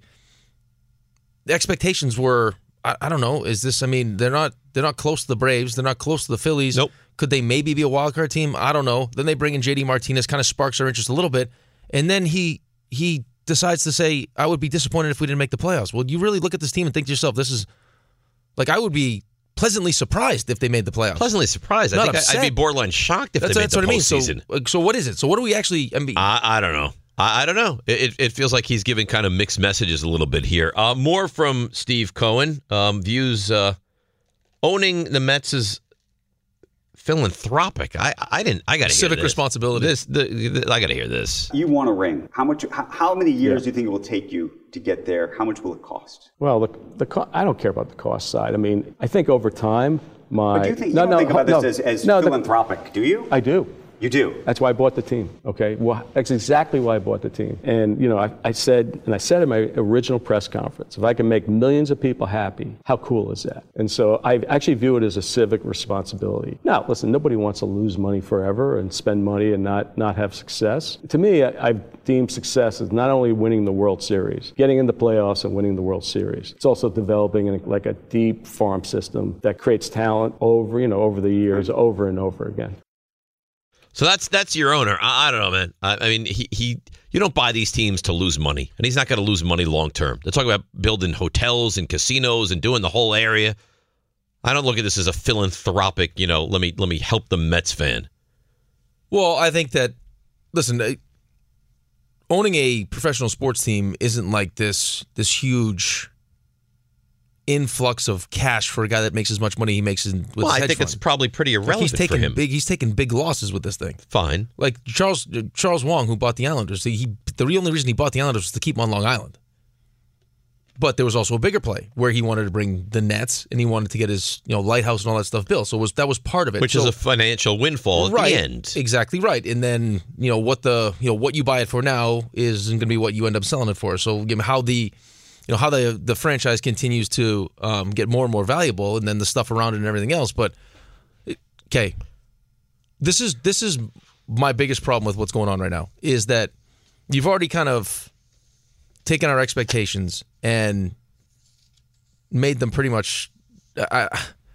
[SPEAKER 6] The expectations were. I, I don't know. Is this? I mean, they're not. They're not close to the Braves. They're not close to the Phillies.
[SPEAKER 3] Nope.
[SPEAKER 6] Could they maybe be a wild card team? I don't know. Then they bring in J D Martinez, kind of sparks our interest a little bit, and then he he decides to say, "I would be disappointed if we didn't make the playoffs." Well, you really look at this team and think to yourself, "This is like I would be pleasantly surprised if they made the playoffs.
[SPEAKER 3] Pleasantly surprised. I
[SPEAKER 6] Not
[SPEAKER 3] think
[SPEAKER 6] upset.
[SPEAKER 3] I'd be borderline shocked if
[SPEAKER 6] That's,
[SPEAKER 3] they made
[SPEAKER 6] that's
[SPEAKER 3] the
[SPEAKER 6] what I mean.
[SPEAKER 3] postseason.
[SPEAKER 6] So, so what is it? So what do we actually? I mean,
[SPEAKER 3] I, I don't know. I, I don't know. It, it, it feels like he's giving kind of mixed messages a little bit here. Uh, more from Steve Cohen. Um, views uh, owning the Mets is philanthropic. I I didn't. I got to hear
[SPEAKER 6] civic
[SPEAKER 3] this.
[SPEAKER 6] responsibility.
[SPEAKER 3] This the, the, I got to hear this.
[SPEAKER 19] You want a ring. How much? How, how many years do you think it will take you to get there? How much will it cost?
[SPEAKER 18] Well, the, the co- I don't care about the cost side. I mean, I think over time, my
[SPEAKER 19] But do you think you
[SPEAKER 18] no,
[SPEAKER 19] don't
[SPEAKER 18] no,
[SPEAKER 19] think about
[SPEAKER 18] no,
[SPEAKER 19] this as, as
[SPEAKER 18] no, the-
[SPEAKER 19] philanthropic? Do you?
[SPEAKER 18] I do.
[SPEAKER 19] You do.
[SPEAKER 18] That's why I bought the team. Okay, well, that's exactly why I bought the team. And you know, I, I said, and I said in my original press conference, if I can make millions of people happy, how cool is that? And so I actually view it as a civic responsibility. Now, listen, nobody wants to lose money forever and spend money and not not have success. To me, I, I've deemed success as not only winning the World Series, getting in the playoffs and winning the World Series. It's also developing a, like a deep farm system that creates talent over, you know, over the years, over and over again.
[SPEAKER 3] So that's that's your owner. I, I don't know, man. I, I mean, he, he you don't buy these teams to lose money, and he's not going to lose money long term. They're talking about building hotels and casinos and doing the whole area. I don't look at this as a philanthropic, you know, let me let me help the Mets fan.
[SPEAKER 6] Well, I think that, listen, owning a professional sports team isn't like this this huge influx of cash for a guy that makes as much money he makes in, with
[SPEAKER 3] Well,
[SPEAKER 6] his
[SPEAKER 3] I
[SPEAKER 6] hedge
[SPEAKER 3] think
[SPEAKER 6] fund.
[SPEAKER 3] it's probably pretty
[SPEAKER 6] Like,
[SPEAKER 3] irrelevant
[SPEAKER 6] he's taking
[SPEAKER 3] for him.
[SPEAKER 6] Big, he's taking big losses with this thing.
[SPEAKER 3] Fine.
[SPEAKER 6] Like Charles Charles Wong, who bought the Islanders, he the only reason he bought the Islanders was to keep them on Long Island. But there was also a bigger play where he wanted to bring the Nets and he wanted to get his you know lighthouse and all that stuff built. So it was that was part of it.
[SPEAKER 3] Which
[SPEAKER 6] so,
[SPEAKER 3] is a financial windfall at
[SPEAKER 6] right,
[SPEAKER 3] the end.
[SPEAKER 6] Exactly right. And then you know what the you know what you buy it for now isn't going to be what you end up selling it for. So you know, how the you know how the the franchise continues to um, get more and more valuable, and then the stuff around it and everything else. But okay, this is this is my biggest problem with what's going on right now is that you've already kind of taken our expectations and made them pretty much uh,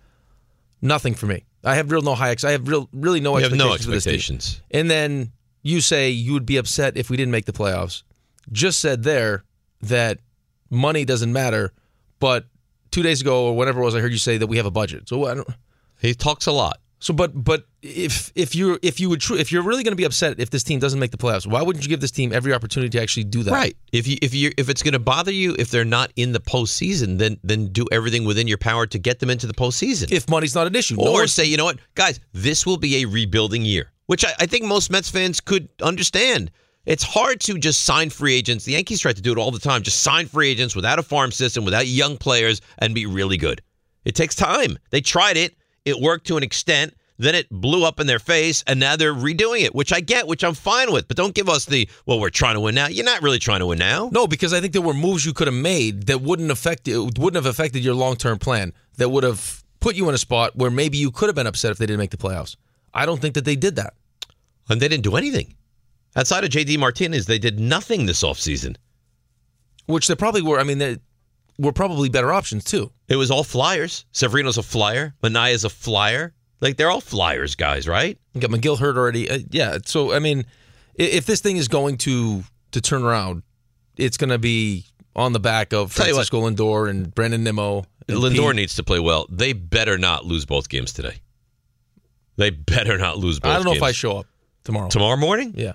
[SPEAKER 6] nothing for me. I have real no high ex- I have real really no
[SPEAKER 3] You have
[SPEAKER 6] expectations
[SPEAKER 3] no
[SPEAKER 6] for this team.
[SPEAKER 3] expectations.
[SPEAKER 6] And then you say you would be upset if we didn't make the playoffs. Just said there that money doesn't matter, but two days ago or whatever it was, I heard you say that we have a budget. So I don't.
[SPEAKER 3] He talks a lot.
[SPEAKER 6] So, but but if if you if you would tr- if you're really going to be upset if this team doesn't make the playoffs, why wouldn't you give this team every opportunity to actually do that?
[SPEAKER 3] Right. If you if you if it's going to bother you if they're not in the postseason, then then do everything within your power to get them into the postseason.
[SPEAKER 6] If money's not an issue,
[SPEAKER 3] or
[SPEAKER 6] no one-
[SPEAKER 3] say, you know what, guys, this will be a rebuilding year, which I, I think most Mets fans could understand. It's hard to just sign free agents. The Yankees try to do it all the time. Just sign free agents without a farm system, without young players, and be really good. It takes time. They tried it. It worked to an extent. Then it blew up in their face, and now they're redoing it, which I get, which I'm fine with. But don't give us the, well, we're trying to win now. You're not really trying to win now.
[SPEAKER 6] No, because I think there were moves you could have made that wouldn't affect it, wouldn't have affected your long-term plan, that would have put you in a spot where maybe you could have been upset if they didn't make the playoffs. I don't think that they did that.
[SPEAKER 3] And they didn't do anything. Outside of J D Martinez, they did nothing this offseason.
[SPEAKER 6] Which they probably were, I mean, they were probably better options, too.
[SPEAKER 3] It was all flyers. Severino's a flyer. Manaya's a flyer. Like, they're all flyers guys, right?
[SPEAKER 6] You got McGill hurt already. Uh, yeah, so, I mean, if this thing is going to to turn around, it's going to be on the back of Francisco Lindor and Brandon Nimmo. And
[SPEAKER 3] Lindor
[SPEAKER 6] Pete.
[SPEAKER 3] needs to play well. They better not lose both games today. They better not lose both games.
[SPEAKER 6] I don't know if I show up tomorrow.
[SPEAKER 3] Tomorrow morning?
[SPEAKER 6] Yeah.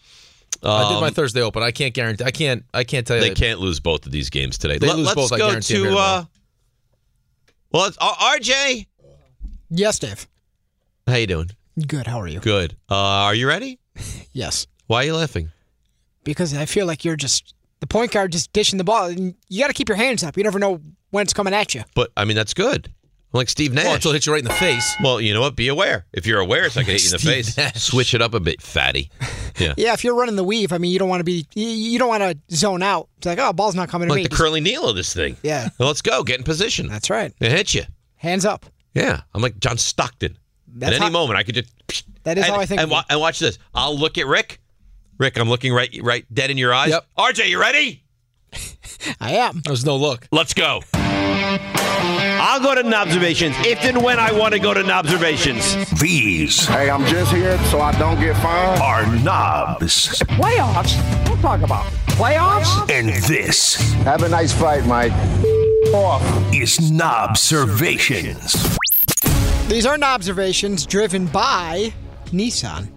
[SPEAKER 6] I did my
[SPEAKER 3] Um,
[SPEAKER 6] Thursday open. I can't guarantee. I can't. I can't tell you.
[SPEAKER 3] They can't lose both of these games today.
[SPEAKER 6] They
[SPEAKER 3] Let,
[SPEAKER 6] lose
[SPEAKER 3] let's
[SPEAKER 6] both, I
[SPEAKER 3] go
[SPEAKER 6] guarantee I'm
[SPEAKER 3] to.
[SPEAKER 6] here
[SPEAKER 3] Uh, well, it's, uh, R J.
[SPEAKER 7] Yes, Dave.
[SPEAKER 3] How you doing?
[SPEAKER 7] Good. How are you?
[SPEAKER 3] Good. Uh, are you ready?
[SPEAKER 7] Yes.
[SPEAKER 3] Why are you laughing?
[SPEAKER 7] Because I feel like you're just the point guard, just dishing the ball. And you got to keep your hands up. You never know when it's coming at you.
[SPEAKER 3] But I mean, that's good. I'm like Steve Nash.
[SPEAKER 6] Well, until it hits you right in the face.
[SPEAKER 3] Well, you know what? Be aware. If you're aware, it's not going to hit you in the
[SPEAKER 6] Steve
[SPEAKER 3] face.
[SPEAKER 6] Nash.
[SPEAKER 3] Switch it up a bit, fatty. Yeah.
[SPEAKER 7] Yeah, if you're running the weave, I mean, you don't want to be, you, you don't want to zone out. It's like, oh, ball's not coming to
[SPEAKER 3] Like
[SPEAKER 7] me.
[SPEAKER 3] the
[SPEAKER 7] Just-
[SPEAKER 3] Curly Neal of this thing.
[SPEAKER 7] Yeah.
[SPEAKER 3] Well, let's go. Get in position.
[SPEAKER 7] That's right.
[SPEAKER 3] It hit you.
[SPEAKER 7] Hands up.
[SPEAKER 3] Yeah. I'm like John Stockton.
[SPEAKER 7] That's
[SPEAKER 3] At any
[SPEAKER 7] how-
[SPEAKER 3] moment, I could just.
[SPEAKER 7] That is
[SPEAKER 3] and,
[SPEAKER 7] how I think.
[SPEAKER 3] And, wa- and watch this. I'll look at Rick. Rick, I'm looking right, right dead in your eyes.
[SPEAKER 6] Yep.
[SPEAKER 3] R J, you ready?
[SPEAKER 7] I am.
[SPEAKER 6] There's no look.
[SPEAKER 3] Let's go.
[SPEAKER 8] I'll go to observations if and when I want to go to observations.
[SPEAKER 2] These
[SPEAKER 20] Hey, I'm just here so I don't get fined.
[SPEAKER 2] are knobs.
[SPEAKER 21] Playoffs? Don't talk about playoffs.
[SPEAKER 2] And this
[SPEAKER 20] Have a nice fight, Mike.
[SPEAKER 2] off is Knobservations.
[SPEAKER 7] These are Knobservations driven by Nissan.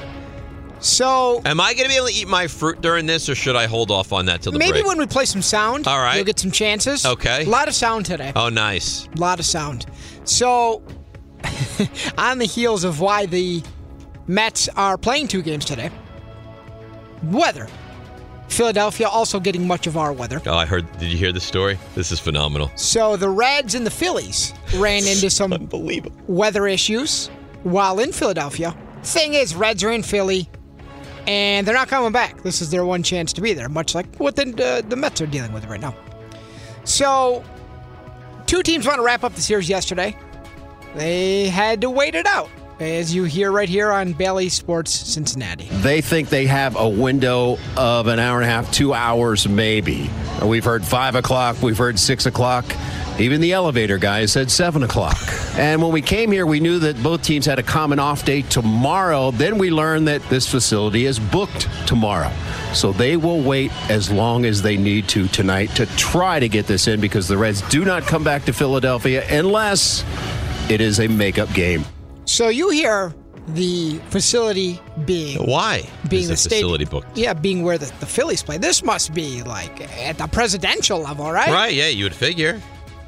[SPEAKER 7] So,
[SPEAKER 3] am I going to be able to eat my fruit during this, or should I hold off on that till the
[SPEAKER 7] maybe
[SPEAKER 3] break?
[SPEAKER 7] when we play some sound,
[SPEAKER 3] all right,
[SPEAKER 7] you'll get some chances.
[SPEAKER 3] Okay.
[SPEAKER 7] A lot of sound today.
[SPEAKER 3] Oh, nice.
[SPEAKER 7] A lot of sound. So, on the heels of why the Mets are playing two games today, weather. Philadelphia also getting much of our weather.
[SPEAKER 3] Oh, I heard. Did you hear the story? This is phenomenal.
[SPEAKER 7] So the Reds and the Phillies ran into some
[SPEAKER 3] unbelievable
[SPEAKER 7] weather issues while in Philadelphia. Thing is, Reds are in Philly, and they're not coming back. This is their one chance to be there, much like what the, uh, the Mets are dealing with right now. So, two teams want to wrap up the series yesterday. They had to wait it out, as you hear right here on Bally Sports Cincinnati.
[SPEAKER 8] They think they have a window of an hour and a half, two hours maybe. We've heard five o'clock, we've heard six o'clock. Even the elevator guy said seven o'clock. And when we came here, we knew that both teams had a common off day tomorrow. Then we learned that this facility is booked tomorrow. So they will wait as long as they need to tonight to try to get this in, because the Reds do not come back to Philadelphia unless it is a makeup game.
[SPEAKER 7] So you hear the facility being...
[SPEAKER 3] Why?
[SPEAKER 7] Being
[SPEAKER 3] is
[SPEAKER 7] the,
[SPEAKER 3] the
[SPEAKER 7] state,
[SPEAKER 3] facility booked?
[SPEAKER 7] Yeah, being where the, the Phillies play. This must be like at the presidential level, right?
[SPEAKER 3] Right, yeah, you would figure.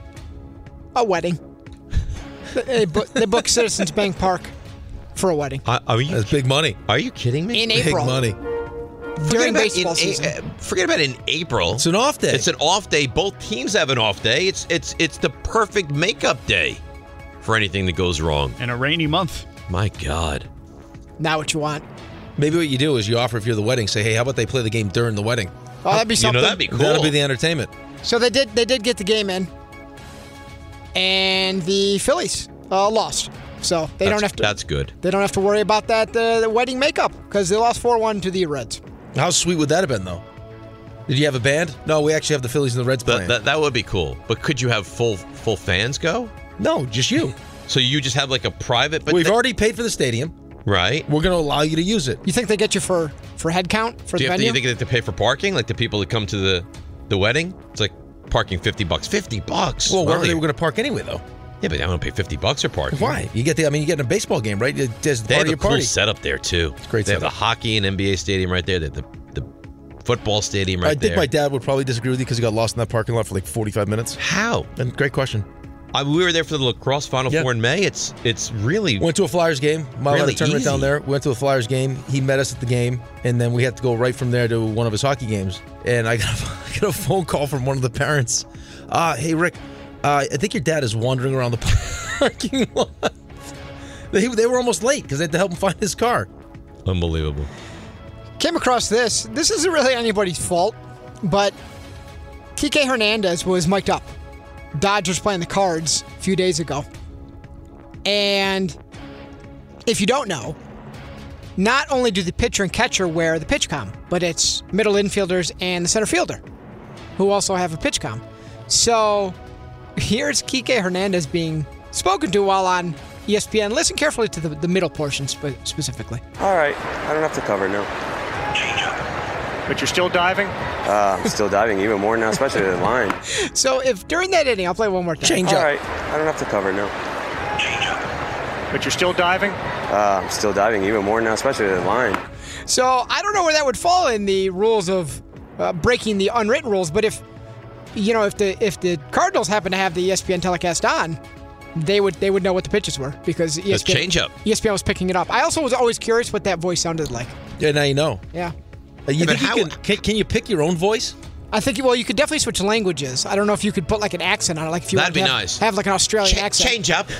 [SPEAKER 7] A wedding. they, book, they book Citizens Bank Park for a wedding.
[SPEAKER 3] Uh, are you,
[SPEAKER 6] That's big money.
[SPEAKER 3] Are you kidding me?
[SPEAKER 7] In April.
[SPEAKER 6] Big money.
[SPEAKER 7] During
[SPEAKER 3] about
[SPEAKER 7] baseball
[SPEAKER 3] in,
[SPEAKER 7] season.
[SPEAKER 3] Uh, forget about in April.
[SPEAKER 6] It's an off day.
[SPEAKER 3] It's an off day. Both teams have an off day. It's it's it's the perfect makeup day for anything that goes wrong.
[SPEAKER 9] In a rainy month.
[SPEAKER 3] My God.
[SPEAKER 7] Not what you want.
[SPEAKER 6] Maybe what you do is you offer, if you're the wedding, say, hey, how about they play the game during the wedding?
[SPEAKER 7] Oh, that'd be something.
[SPEAKER 3] You know, that'd be cool.
[SPEAKER 6] That'll be the entertainment.
[SPEAKER 7] So they did they did get the game in. And the Phillies uh, lost. So they
[SPEAKER 3] that's,
[SPEAKER 7] don't have to
[SPEAKER 3] That's good.
[SPEAKER 7] They don't have to worry about that uh, the wedding makeup, because they lost four one to the Reds.
[SPEAKER 6] How sweet would that have been, though? Did you have a band? No, we actually have the Phillies and the Reds playing.
[SPEAKER 3] That, that, that would be cool. But could you have full full fans go?
[SPEAKER 6] No, just you.
[SPEAKER 3] So you just have like a private... But
[SPEAKER 6] We've
[SPEAKER 3] th-
[SPEAKER 6] already paid for the stadium.
[SPEAKER 3] Right.
[SPEAKER 6] We're going to allow you to use it.
[SPEAKER 7] You think they get you for, for head count for
[SPEAKER 3] Do
[SPEAKER 7] the
[SPEAKER 3] you, have to,
[SPEAKER 7] venue?
[SPEAKER 3] you think they have to pay for parking? Like the people that come to the, the wedding? It's like parking fifty bucks. fifty bucks.
[SPEAKER 6] Well, where
[SPEAKER 3] Well,
[SPEAKER 6] they were going to park anyway, though.
[SPEAKER 3] Yeah, but I don't pay fifty bucks for parking.
[SPEAKER 6] Why? You get the. I mean, you get in a baseball game, right? There's the
[SPEAKER 3] They
[SPEAKER 6] part
[SPEAKER 3] have
[SPEAKER 6] of
[SPEAKER 3] a
[SPEAKER 6] your
[SPEAKER 3] cool
[SPEAKER 6] party.
[SPEAKER 3] setup there too. It's
[SPEAKER 6] great
[SPEAKER 3] They have
[SPEAKER 6] setup.
[SPEAKER 3] the hockey and N B A stadium right there. They have the the football stadium right
[SPEAKER 6] I think
[SPEAKER 3] there.
[SPEAKER 6] my dad would probably disagree with you because he got lost in that parking lot for like forty-five minutes.
[SPEAKER 3] How?
[SPEAKER 6] And great question.
[SPEAKER 3] I, we were there for the lacrosse Final
[SPEAKER 6] Yeah.
[SPEAKER 3] Four in May. It's it's really
[SPEAKER 6] Went to a Flyers game. Mile had
[SPEAKER 3] Really
[SPEAKER 6] a tournament
[SPEAKER 3] easy.
[SPEAKER 6] down there. We went to a Flyers game. He met us at the game, and then we had to go right from there to one of his hockey games. And I got a, I got a phone call from one of the parents. Uh, hey, Rick, uh, I think your dad is wandering around the parking lot. They, they were almost late because they had to help him find his car.
[SPEAKER 3] unbelievable.
[SPEAKER 7] Came across this. This isn't really anybody's fault, but Kike Hernandez was mic'd up. Dodgers playing the Cards a few days ago. And if you don't know, not only do the pitcher and catcher wear the pitch comm, but it's middle infielders and the center fielder who also have a pitch comm. So here's Kike Hernandez being spoken to while on E S P N. Listen carefully to the, the middle portion spe- specifically.
[SPEAKER 21] All right, I don't have to cover, no.
[SPEAKER 9] But you're still diving?
[SPEAKER 21] Uh, I'm still diving even more now, especially the line.
[SPEAKER 7] So if during that inning, I'll play one more time.
[SPEAKER 21] Change up. All right, I don't have to cover, no.
[SPEAKER 9] But you're still diving?
[SPEAKER 21] Uh, I'm still diving even more now, especially the line.
[SPEAKER 7] So I don't know where that would fall in the rules of uh, breaking the unwritten rules, but if you know if the if the Cardinals happen to have the E S P N telecast on, they would they would know what the pitches were because E S P N,
[SPEAKER 3] change up.
[SPEAKER 7] E S P N was picking it up. I also was always curious what that voice sounded like.
[SPEAKER 6] Yeah, now you know.
[SPEAKER 7] Yeah.
[SPEAKER 6] Uh, you
[SPEAKER 3] Yeah, but
[SPEAKER 6] think you
[SPEAKER 3] how-
[SPEAKER 6] can, can? Can you pick your own voice?
[SPEAKER 7] I think well you could definitely switch languages. I don't know if you could put like an accent on it, like if you
[SPEAKER 3] That'd
[SPEAKER 7] wanted to
[SPEAKER 3] be
[SPEAKER 7] have,
[SPEAKER 3] nice.
[SPEAKER 7] have like an Australian
[SPEAKER 3] Ch-
[SPEAKER 7] accent.
[SPEAKER 3] change up.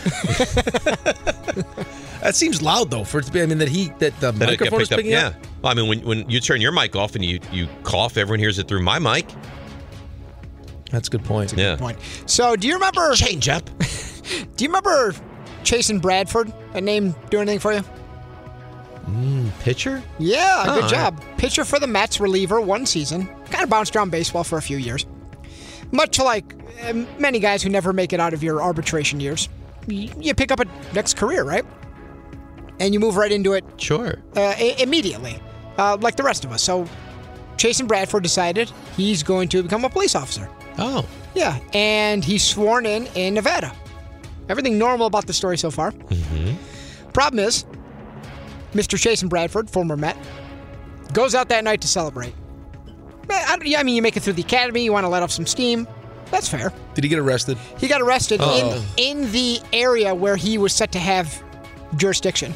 [SPEAKER 6] That seems loud though for it to be. I mean that he that the
[SPEAKER 3] That it get
[SPEAKER 6] microphone is
[SPEAKER 3] picked up.
[SPEAKER 6] picking
[SPEAKER 3] Yeah.
[SPEAKER 6] up.
[SPEAKER 3] Well, I mean, when when you turn your mic off and you you cough, everyone hears it through my mic.
[SPEAKER 6] That's a good point.
[SPEAKER 3] Yeah.
[SPEAKER 7] Point. So do you remember
[SPEAKER 3] change up?
[SPEAKER 7] Do you remember Chasen Bradford? That name do anything for you?
[SPEAKER 3] Mm, pitcher?
[SPEAKER 7] Yeah,
[SPEAKER 3] Oh,
[SPEAKER 7] good
[SPEAKER 3] all
[SPEAKER 7] job. Pitcher for the Mets, reliever, one season. Kind of bounced around baseball for a few years. Much like uh, many guys who never make it out of your arbitration years. Y- You pick up a next career, right? And you move right into it
[SPEAKER 3] Sure.
[SPEAKER 7] uh, I- immediately, uh, like the rest of us. So Chasen Bradford decided he's going to become a police officer.
[SPEAKER 3] Oh.
[SPEAKER 7] Yeah, and he's sworn in in Nevada. Everything normal about the story so far.
[SPEAKER 3] Mm-hmm.
[SPEAKER 7] Problem is, Mister Chasen Bradford, former Met, goes out that night to celebrate. I mean, you make it through the academy, you want to let off some steam. That's fair.
[SPEAKER 6] Did he get arrested?
[SPEAKER 7] He got arrested
[SPEAKER 6] Oh.
[SPEAKER 7] in in the area where he was set to have jurisdiction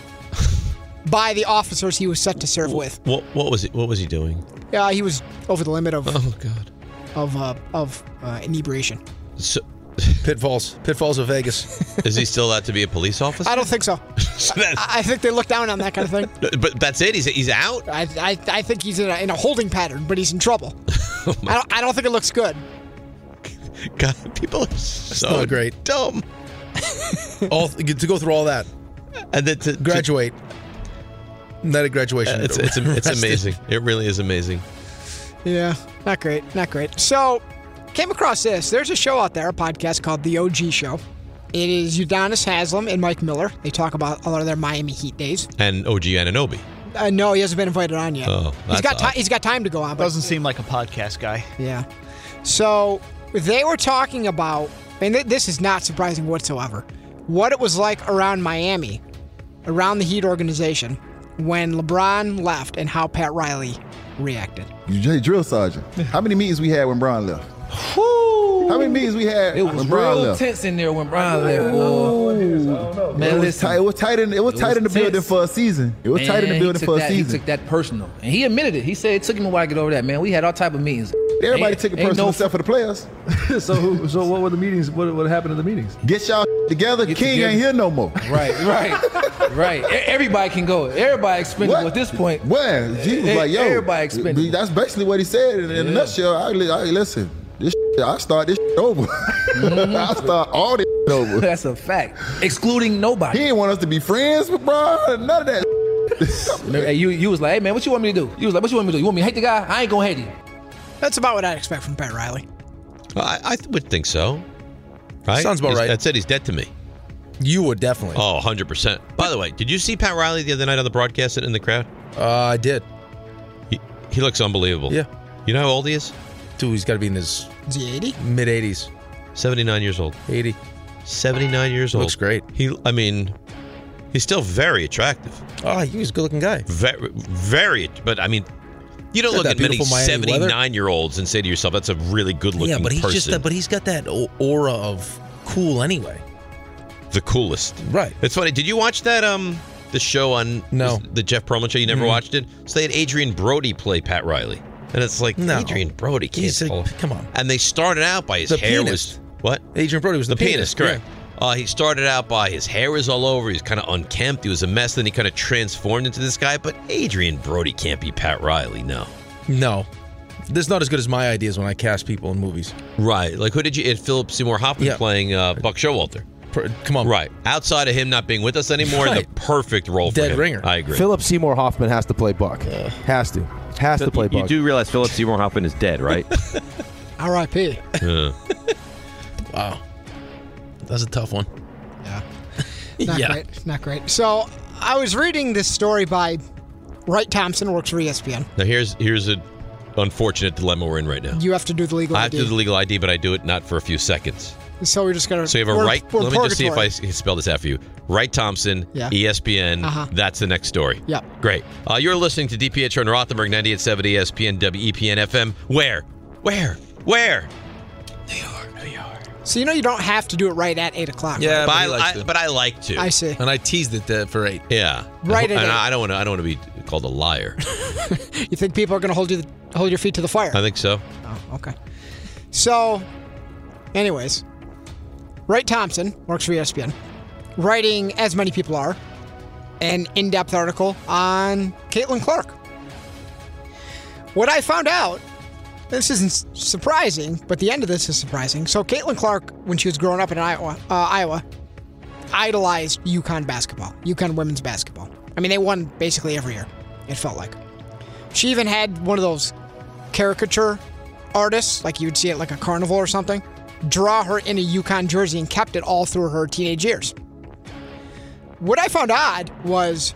[SPEAKER 7] by the officers he was set to serve with.
[SPEAKER 3] What what was it? What was he doing?
[SPEAKER 7] Yeah, he was over the limit of
[SPEAKER 3] Oh God.
[SPEAKER 7] of uh, of uh, inebriation.
[SPEAKER 3] So,
[SPEAKER 6] Pitfalls. Pitfalls of Vegas.
[SPEAKER 3] is he still allowed to be a police officer?
[SPEAKER 7] I don't think so. I, I think they look down on that kind of thing.
[SPEAKER 3] But that's it. He's he's out.
[SPEAKER 7] I I, I think he's in a, in a holding pattern, but he's in trouble.
[SPEAKER 3] Oh
[SPEAKER 7] I don't I don't think it looks good.
[SPEAKER 3] God, people are so
[SPEAKER 6] not great.
[SPEAKER 3] dumb.
[SPEAKER 6] all to go through all that
[SPEAKER 3] and then to
[SPEAKER 6] graduate. Not a graduation.
[SPEAKER 3] It's it's it's
[SPEAKER 6] Arrested.
[SPEAKER 3] amazing. It really is amazing.
[SPEAKER 7] Yeah, not great, not great. So, came across this. There's a show out there, a podcast called The O G Show. It is Udonis Haslem and Mike Miller. They talk about a lot of their Miami Heat days.
[SPEAKER 3] And O G Anunoby.
[SPEAKER 7] Uh, no, he hasn't been invited on yet.
[SPEAKER 3] Oh,
[SPEAKER 7] he's
[SPEAKER 3] that's
[SPEAKER 7] got
[SPEAKER 3] odd.
[SPEAKER 7] time. He's got time to go on. But
[SPEAKER 9] Doesn't seem like a podcast guy.
[SPEAKER 7] yeah. So they were talking about, and th- this is not surprising whatsoever, what it was like around Miami, around the Heat organization, when LeBron left, and how Pat Riley reacted.
[SPEAKER 1] Hey, drill sergeant, how many meetings we had when Bron left? How many meetings we had
[SPEAKER 22] It was
[SPEAKER 1] when Bron
[SPEAKER 22] real
[SPEAKER 1] left?
[SPEAKER 22] tense in there when Brian left. Boy.
[SPEAKER 1] it,
[SPEAKER 22] Man,
[SPEAKER 1] was
[SPEAKER 22] listen.
[SPEAKER 1] tight, it was tight in it was
[SPEAKER 22] It
[SPEAKER 1] tight in the
[SPEAKER 22] was
[SPEAKER 1] building
[SPEAKER 22] tense.
[SPEAKER 1] for a season. It was
[SPEAKER 22] Man,
[SPEAKER 1] tight in the
[SPEAKER 22] he
[SPEAKER 1] building
[SPEAKER 22] took
[SPEAKER 1] for a
[SPEAKER 22] that- He
[SPEAKER 1] season.
[SPEAKER 22] took that personal, and he admitted it. He said it took him a while to get over that. Man, we had all type of meetings.
[SPEAKER 1] Everybody
[SPEAKER 22] Ain't-
[SPEAKER 1] took it
[SPEAKER 22] ain't
[SPEAKER 1] personal
[SPEAKER 22] no
[SPEAKER 1] except for the players.
[SPEAKER 22] so, who- so what were the meetings? What, what happened in the meetings?
[SPEAKER 1] Get y'all together.
[SPEAKER 22] Get
[SPEAKER 1] King
[SPEAKER 22] together.
[SPEAKER 1] ain't here no more.
[SPEAKER 22] Right, right, right. E- Everybody can go. Everybody expendable at this point.
[SPEAKER 1] Well, he was
[SPEAKER 22] E-
[SPEAKER 1] like, yo,
[SPEAKER 22] everybody expendable.
[SPEAKER 1] that's basically what he said in, in a
[SPEAKER 22] Yeah.
[SPEAKER 1] nutshell. I, li- I listen, this shit, I start this shit over. I start all this shit over.
[SPEAKER 22] That's a fact. Excluding nobody.
[SPEAKER 1] He didn't want us to be friends with Bron. None of that.
[SPEAKER 22] Hey, you, you was like, hey man, what you want me to do? You was like, what you want me to do? You want me to hate the guy? I ain't gonna hate him.
[SPEAKER 7] That's about what I'd expect from Pat Riley.
[SPEAKER 3] I, I would think so. Right?
[SPEAKER 6] Sounds about
[SPEAKER 3] He's-
[SPEAKER 6] right.
[SPEAKER 3] That's it. He's dead to me.
[SPEAKER 6] You would definitely.
[SPEAKER 3] Oh, one hundred percent. By the way, did you see Pat Riley the other night on the broadcast in the crowd?
[SPEAKER 6] Uh, I did.
[SPEAKER 3] He, he looks unbelievable.
[SPEAKER 6] Yeah.
[SPEAKER 3] You know how old he is?
[SPEAKER 6] Dude, he's got to be in his
[SPEAKER 7] Is he eighty?
[SPEAKER 6] mid eighties.
[SPEAKER 3] seventy-nine years old.
[SPEAKER 6] eighty.
[SPEAKER 3] seventy-nine years old.
[SPEAKER 6] Looks great.
[SPEAKER 3] He, I mean, he's still very attractive.
[SPEAKER 6] Oh, he's a good-looking guy.
[SPEAKER 3] Very, very. But I mean, you don't
[SPEAKER 6] Got
[SPEAKER 3] look
[SPEAKER 6] that
[SPEAKER 3] at many
[SPEAKER 6] beautiful Miami weather.
[SPEAKER 3] seventy-nine-year-olds and say to yourself, "That's a really good-looking
[SPEAKER 6] Yeah, but he's
[SPEAKER 3] person."
[SPEAKER 6] just that. But he's got that o- aura of cool anyway.
[SPEAKER 3] The coolest.
[SPEAKER 6] Right.
[SPEAKER 3] It's funny. Did you watch that? Um, the show on
[SPEAKER 6] No.
[SPEAKER 3] the Jeff Pearlman show. You never
[SPEAKER 6] Mhm.
[SPEAKER 3] watched it. So they had Adrian Brody play Pat Riley, and it's like
[SPEAKER 6] No.
[SPEAKER 3] Adrian Brody can't.
[SPEAKER 6] He's a-
[SPEAKER 3] pull-
[SPEAKER 6] come on.
[SPEAKER 3] And they started out by his
[SPEAKER 6] The
[SPEAKER 3] hair
[SPEAKER 6] pianist.
[SPEAKER 3] was what?
[SPEAKER 6] Adrian Brody was the,
[SPEAKER 3] The pianist, correct. Uh, he started out by his hair was all over. He was kind of unkempt. He was a mess. Then he kind of transformed into this guy. But Adrian Brody can't be Pat Riley. No.
[SPEAKER 6] No, this is not as good as my ideas when I cast people in movies.
[SPEAKER 3] Right. Like who did you? It Philip Seymour Hoffman
[SPEAKER 6] Yeah.
[SPEAKER 3] playing uh, Buck Showalter.
[SPEAKER 6] Per- Come on,
[SPEAKER 3] Right. Outside of him not being with us anymore,
[SPEAKER 6] Right.
[SPEAKER 3] the perfect role for
[SPEAKER 6] Dead
[SPEAKER 3] him.
[SPEAKER 6] ringer.
[SPEAKER 3] I agree.
[SPEAKER 23] Philip Seymour Hoffman has to play Buck. Has to. Has to play
[SPEAKER 24] you,
[SPEAKER 23] Buck.
[SPEAKER 24] you do realize Philip Seymour Hoffman is dead, right?
[SPEAKER 7] R I P
[SPEAKER 3] Yeah.
[SPEAKER 6] Wow, that's a tough one.
[SPEAKER 7] Not
[SPEAKER 6] yeah.
[SPEAKER 7] great. Not great. So I was reading this story by Wright Thompson, works for E S P N.
[SPEAKER 3] Now here's here's an unfortunate dilemma we're in right now.
[SPEAKER 7] You have to do the legal
[SPEAKER 3] I
[SPEAKER 7] I
[SPEAKER 3] have
[SPEAKER 7] D.
[SPEAKER 3] to do the legal I D, but I do it not for a few seconds.
[SPEAKER 7] So we're just gonna.
[SPEAKER 3] So you have a
[SPEAKER 7] we're,
[SPEAKER 3] right.
[SPEAKER 7] We're
[SPEAKER 3] Let me just see if I
[SPEAKER 7] purgatory.
[SPEAKER 3] can spell this out for you. Wright Thompson,
[SPEAKER 7] Yeah.
[SPEAKER 3] E S P N.
[SPEAKER 7] Uh-huh.
[SPEAKER 3] That's the next story.
[SPEAKER 7] Yep.
[SPEAKER 3] Great. Uh, you're listening to DiPietro and Rothenberg, ninety-eight point seven E S P N, W E P N F M. Where? Where? Where?
[SPEAKER 7] So you know you don't have to do it right at eight o'clock.
[SPEAKER 6] Yeah,
[SPEAKER 3] But
[SPEAKER 6] but,
[SPEAKER 3] I,
[SPEAKER 6] he likes
[SPEAKER 3] I-
[SPEAKER 6] to.
[SPEAKER 3] but I like to.
[SPEAKER 7] I see.
[SPEAKER 6] and I teased it uh, for eight.
[SPEAKER 3] Yeah.
[SPEAKER 7] Right
[SPEAKER 3] And
[SPEAKER 7] at eight.
[SPEAKER 3] I don't want to. I don't want to be called a liar.
[SPEAKER 7] You think people are going to hold you the, hold your feet to the fire?
[SPEAKER 3] I think so.
[SPEAKER 7] Oh, okay. So, anyways, Wright Thompson works for E S P N, writing, as many people are, an in-depth article on Caitlin Clark. What I found out, this isn't surprising, but the end of this is surprising. So Caitlin Clark, when she was growing up in Iowa, uh, Iowa, idolized UConn basketball, UConn women's basketball. I mean, they won basically every year, it felt like. She even had one of those caricature artists, like you would see at like a carnival or something, draw her in a UConn jersey and kept it all through her teenage years. What I found odd was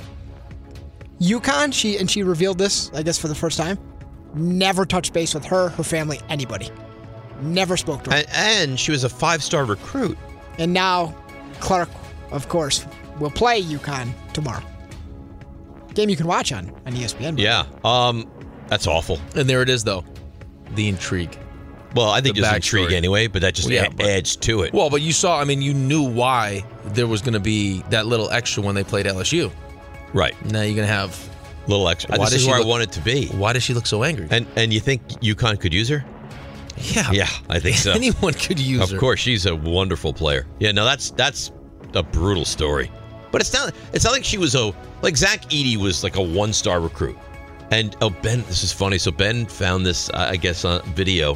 [SPEAKER 7] UConn, she and she revealed this, I guess, for the first time, never touched base with her, her family, anybody. Never spoke to her.
[SPEAKER 3] And, and she was a five-star recruit.
[SPEAKER 7] And now Clark, of course, will play UConn tomorrow. Game you can watch on, on E S P N.
[SPEAKER 3] Yeah. Um, that's awful.
[SPEAKER 6] And there it is, though. The intrigue.
[SPEAKER 3] Well, I think
[SPEAKER 6] The
[SPEAKER 3] there's
[SPEAKER 6] backstory.
[SPEAKER 3] intrigue anyway, but that just
[SPEAKER 6] Well, yeah,
[SPEAKER 3] a-
[SPEAKER 6] but-
[SPEAKER 3] adds to it.
[SPEAKER 6] Well, but you saw, I mean, you knew why there was going to be that little extra when they played L S U.
[SPEAKER 3] Right.
[SPEAKER 6] Now you're going to have
[SPEAKER 3] a little extra.
[SPEAKER 6] Why
[SPEAKER 3] This
[SPEAKER 6] does
[SPEAKER 3] is
[SPEAKER 6] she
[SPEAKER 3] where
[SPEAKER 6] look-
[SPEAKER 3] I want it to be.
[SPEAKER 6] Why does she look so angry?
[SPEAKER 3] And and you think UConn could use her?
[SPEAKER 6] Yeah.
[SPEAKER 3] Yeah, I think so.
[SPEAKER 6] Anyone could use
[SPEAKER 3] Of
[SPEAKER 6] her.
[SPEAKER 3] course, she's a wonderful player. Yeah, no, that's that's a brutal story. But it's not it's not like she was a like Zach Edey was like a one-star recruit. And oh Ben, this is funny. So Ben found this uh, I guess on video.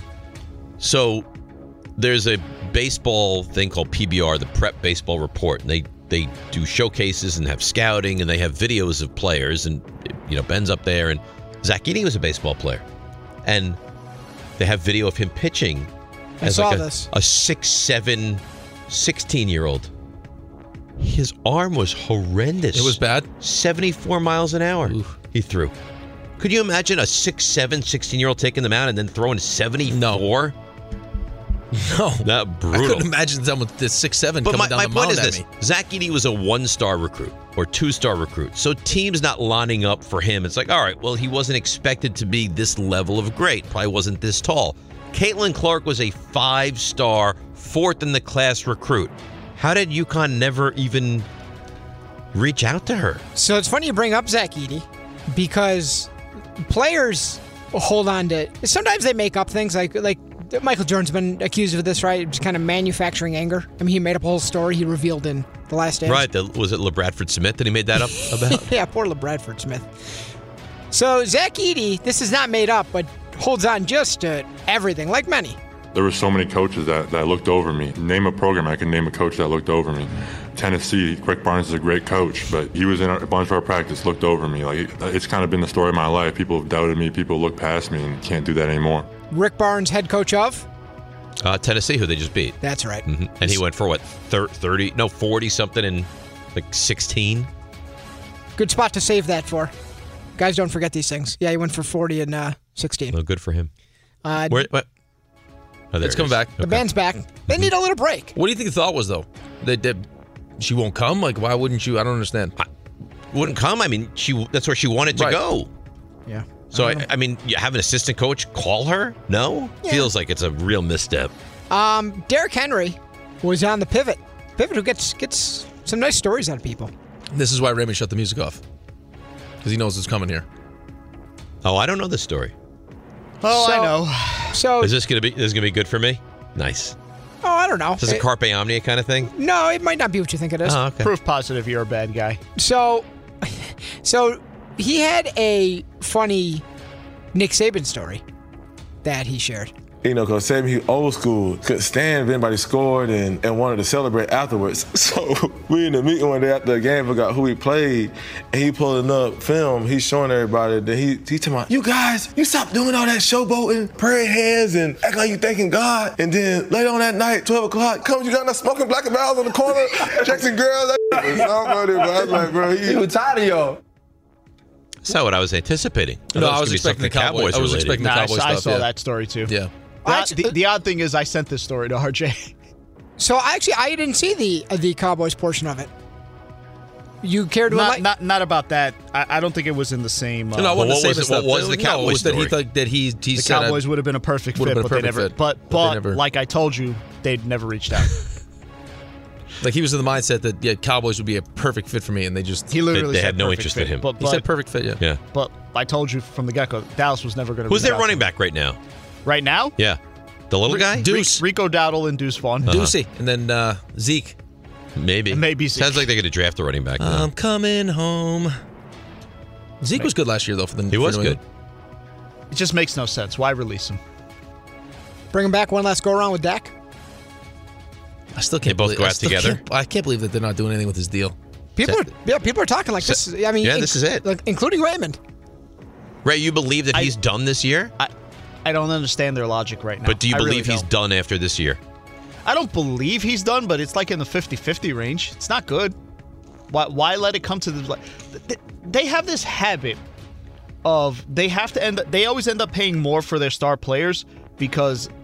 [SPEAKER 3] So there's a baseball thing called P B R, the Prep Baseball Report, and they they do showcases and have scouting and they have videos of players, and you know Ben's up there, and Zach Edey was a baseball player, and they have video of him pitching
[SPEAKER 7] I
[SPEAKER 3] as
[SPEAKER 7] saw
[SPEAKER 3] like a,
[SPEAKER 7] this.
[SPEAKER 3] a six, seven, sixteen year old. His arm was horrendous.
[SPEAKER 6] It was bad?
[SPEAKER 3] seventy-four miles an hour he threw. Could you imagine a six, seven, sixteen year old taking them out and then throwing seventy-four?
[SPEAKER 6] No.
[SPEAKER 3] That brutal.
[SPEAKER 6] I couldn't imagine someone that's six seven
[SPEAKER 3] But
[SPEAKER 6] coming
[SPEAKER 3] my,
[SPEAKER 6] down
[SPEAKER 3] my
[SPEAKER 6] the
[SPEAKER 3] point
[SPEAKER 6] mound
[SPEAKER 3] is
[SPEAKER 6] at
[SPEAKER 3] this.
[SPEAKER 6] me.
[SPEAKER 3] Zach Edey was a one-star recruit or two-star recruit. So teams not lining up for him. It's like, all right, well, he wasn't expected to be this level of great. Probably wasn't this tall. Caitlin Clark was a five-star, fourth-in-the-class recruit. How did UConn never even reach out to her?
[SPEAKER 7] So it's funny you bring up Zach Edey because players hold on to. Sometimes they make up things like like Michael Jordan's been accused of this, right? Just kind of manufacturing anger. I mean, he made up a whole story he revealed in The Last Dance.
[SPEAKER 3] Right. The, was it LeBradford Smith that he made that up about?
[SPEAKER 7] Yeah, poor LeBradford Smith. So Zach Edey, this is not made up, but holds on just to everything, like many.
[SPEAKER 4] There were so many coaches that, that looked over me. Name a program, I can name a coach that looked over me. Tennessee, Rick Barnes is a great coach, but he was in a bunch of our practice, looked over me. Like it's kind of been the story of my life. People have doubted me, people look past me, and can't do that anymore.
[SPEAKER 7] Rick Barnes, head coach of?
[SPEAKER 3] Uh, Tennessee, who they just beat.
[SPEAKER 7] That's right.
[SPEAKER 3] hmm And he went for what, thirty, no, forty something in like sixteen?
[SPEAKER 7] Good spot to save that for. Guys, don't forget these things. Yeah, he went for forty and uh, sixteen.
[SPEAKER 3] Well, good for him.
[SPEAKER 7] Uh,
[SPEAKER 3] Where, what? Oh, there
[SPEAKER 6] It's
[SPEAKER 3] it
[SPEAKER 6] coming
[SPEAKER 3] is.
[SPEAKER 6] back.
[SPEAKER 7] The band's back. They need a little break.
[SPEAKER 6] What do you think the thought was, though? That, that she won't come? Like, why wouldn't you? I don't understand.
[SPEAKER 3] I, wouldn't come? I mean, she that's where she wanted to
[SPEAKER 6] Right.
[SPEAKER 3] go.
[SPEAKER 7] Yeah.
[SPEAKER 3] So, I, I mean, you have an assistant coach call her? No?
[SPEAKER 7] Yeah.
[SPEAKER 3] Feels like it's a real misstep.
[SPEAKER 7] Um, Derrick Henry was on the pivot. Pivot who gets gets some nice stories out of people.
[SPEAKER 6] This is why Raymond shut the music off. Because he knows it's coming here.
[SPEAKER 3] Oh, I don't know this story.
[SPEAKER 9] Oh,
[SPEAKER 7] So-
[SPEAKER 9] I know.
[SPEAKER 7] So,
[SPEAKER 3] Is this gonna be this is gonna be good for me? Nice.
[SPEAKER 7] oh, I don't know.
[SPEAKER 3] Is this a
[SPEAKER 7] It-
[SPEAKER 3] Carpe Omnia kind of thing?
[SPEAKER 7] no, it might not be what you think it is.
[SPEAKER 3] Oh, okay.
[SPEAKER 9] Proof positive you're a bad guy.
[SPEAKER 7] So, so he had a funny Nick Saban story that he shared.
[SPEAKER 5] You know, because Saban, he old school, couldn't stand if anybody scored and, and wanted to celebrate afterwards. So we in the meeting one day after the game, forgot who he played, and he pulling up film, he's showing everybody that he he talking about, you guys, you stop doing all that showboating, praying hands, and acting like you thanking God. And then later on that night, twelve o'clock, comes you got that smoking black and barrels on the corner, checking girls. That was so funny, bro. I was like, bro, he, he was tired of y'all.
[SPEAKER 3] That's not what I was anticipating.
[SPEAKER 6] No,
[SPEAKER 3] thought it
[SPEAKER 6] I was
[SPEAKER 3] gonna be
[SPEAKER 6] expecting
[SPEAKER 3] something
[SPEAKER 6] the Cowboys. I was
[SPEAKER 3] related.
[SPEAKER 6] expecting the
[SPEAKER 9] Nah, I,
[SPEAKER 6] Cowboy
[SPEAKER 9] I
[SPEAKER 6] stuff.
[SPEAKER 9] saw
[SPEAKER 6] yeah.
[SPEAKER 9] that story too.
[SPEAKER 6] Yeah.
[SPEAKER 9] The,
[SPEAKER 7] I
[SPEAKER 9] odd-
[SPEAKER 7] actually-
[SPEAKER 9] the, the odd thing is I sent this story to R J.
[SPEAKER 7] So actually, I didn't see the uh, the Cowboys portion of it. You care to
[SPEAKER 9] Not,
[SPEAKER 7] enlighten?
[SPEAKER 9] not not about that. I, I don't think it was in the same. Uh,
[SPEAKER 6] No, I wasn't
[SPEAKER 3] what
[SPEAKER 6] saying
[SPEAKER 3] was
[SPEAKER 6] the
[SPEAKER 3] it- what
[SPEAKER 6] stuff.
[SPEAKER 3] was the
[SPEAKER 6] No,
[SPEAKER 3] Cowboys
[SPEAKER 6] it was that he
[SPEAKER 3] story?
[SPEAKER 6] thought that he he
[SPEAKER 9] the
[SPEAKER 6] said I-
[SPEAKER 9] Cowboys would have been a perfect
[SPEAKER 6] would
[SPEAKER 9] fit,
[SPEAKER 6] have
[SPEAKER 9] but
[SPEAKER 6] been
[SPEAKER 9] they
[SPEAKER 6] a
[SPEAKER 9] never.
[SPEAKER 6] perfect fit,
[SPEAKER 9] But
[SPEAKER 6] but they
[SPEAKER 9] but
[SPEAKER 6] never-
[SPEAKER 9] like I told you, they'd never reached out.
[SPEAKER 6] like he was in the mindset that yeah, Cowboys would be a perfect fit for me, and they just
[SPEAKER 9] He literally
[SPEAKER 3] they
[SPEAKER 9] said
[SPEAKER 3] had no
[SPEAKER 9] perfect
[SPEAKER 3] interest
[SPEAKER 9] fit,
[SPEAKER 3] in him.
[SPEAKER 9] But,
[SPEAKER 6] he
[SPEAKER 9] but,
[SPEAKER 6] said perfect fit. Yeah.
[SPEAKER 3] Yeah.
[SPEAKER 9] but I told you from the get go, Dallas was never going to.
[SPEAKER 3] Who's their running back right now?
[SPEAKER 9] Right now?
[SPEAKER 3] Yeah. The little guy?
[SPEAKER 6] Deuce.
[SPEAKER 9] Rico Dowdle and Deuce Vaughn.
[SPEAKER 3] Uh-huh.
[SPEAKER 6] Ducey, and then uh, Zeke.
[SPEAKER 3] Maybe.
[SPEAKER 9] Maybe Zeke.
[SPEAKER 3] Sounds like they're going to draft a running back now.
[SPEAKER 6] I'm coming home. Zeke was good last year though for the.
[SPEAKER 3] he
[SPEAKER 6] for
[SPEAKER 3] was
[SPEAKER 6] New
[SPEAKER 3] good.
[SPEAKER 6] England.
[SPEAKER 9] It just makes no sense. Why release him?
[SPEAKER 7] Bring him back one last go around with Dak.
[SPEAKER 6] I still
[SPEAKER 3] They
[SPEAKER 6] can't.
[SPEAKER 3] both
[SPEAKER 6] believe,
[SPEAKER 3] go
[SPEAKER 6] I
[SPEAKER 3] out
[SPEAKER 6] still
[SPEAKER 3] together?
[SPEAKER 6] can't- I can't believe that they're not doing anything with his deal.
[SPEAKER 7] People,
[SPEAKER 3] So-
[SPEAKER 7] are, yeah, people are talking like this. I mean,
[SPEAKER 3] yeah,
[SPEAKER 7] inc-
[SPEAKER 3] this is it.
[SPEAKER 7] like, including Raymond.
[SPEAKER 3] Ray, you believe that
[SPEAKER 9] I-
[SPEAKER 3] he's done this year?
[SPEAKER 9] I I don't understand their logic right now.
[SPEAKER 3] But do you
[SPEAKER 9] I really
[SPEAKER 3] believe he's
[SPEAKER 9] don't.
[SPEAKER 3] done after this year?
[SPEAKER 9] I don't believe he's done, but it's like in the fifty-fifty range. It's not good. Why, why let it come to the... Like, th- they have this habit of they have to end up... They always end up paying more for their star players because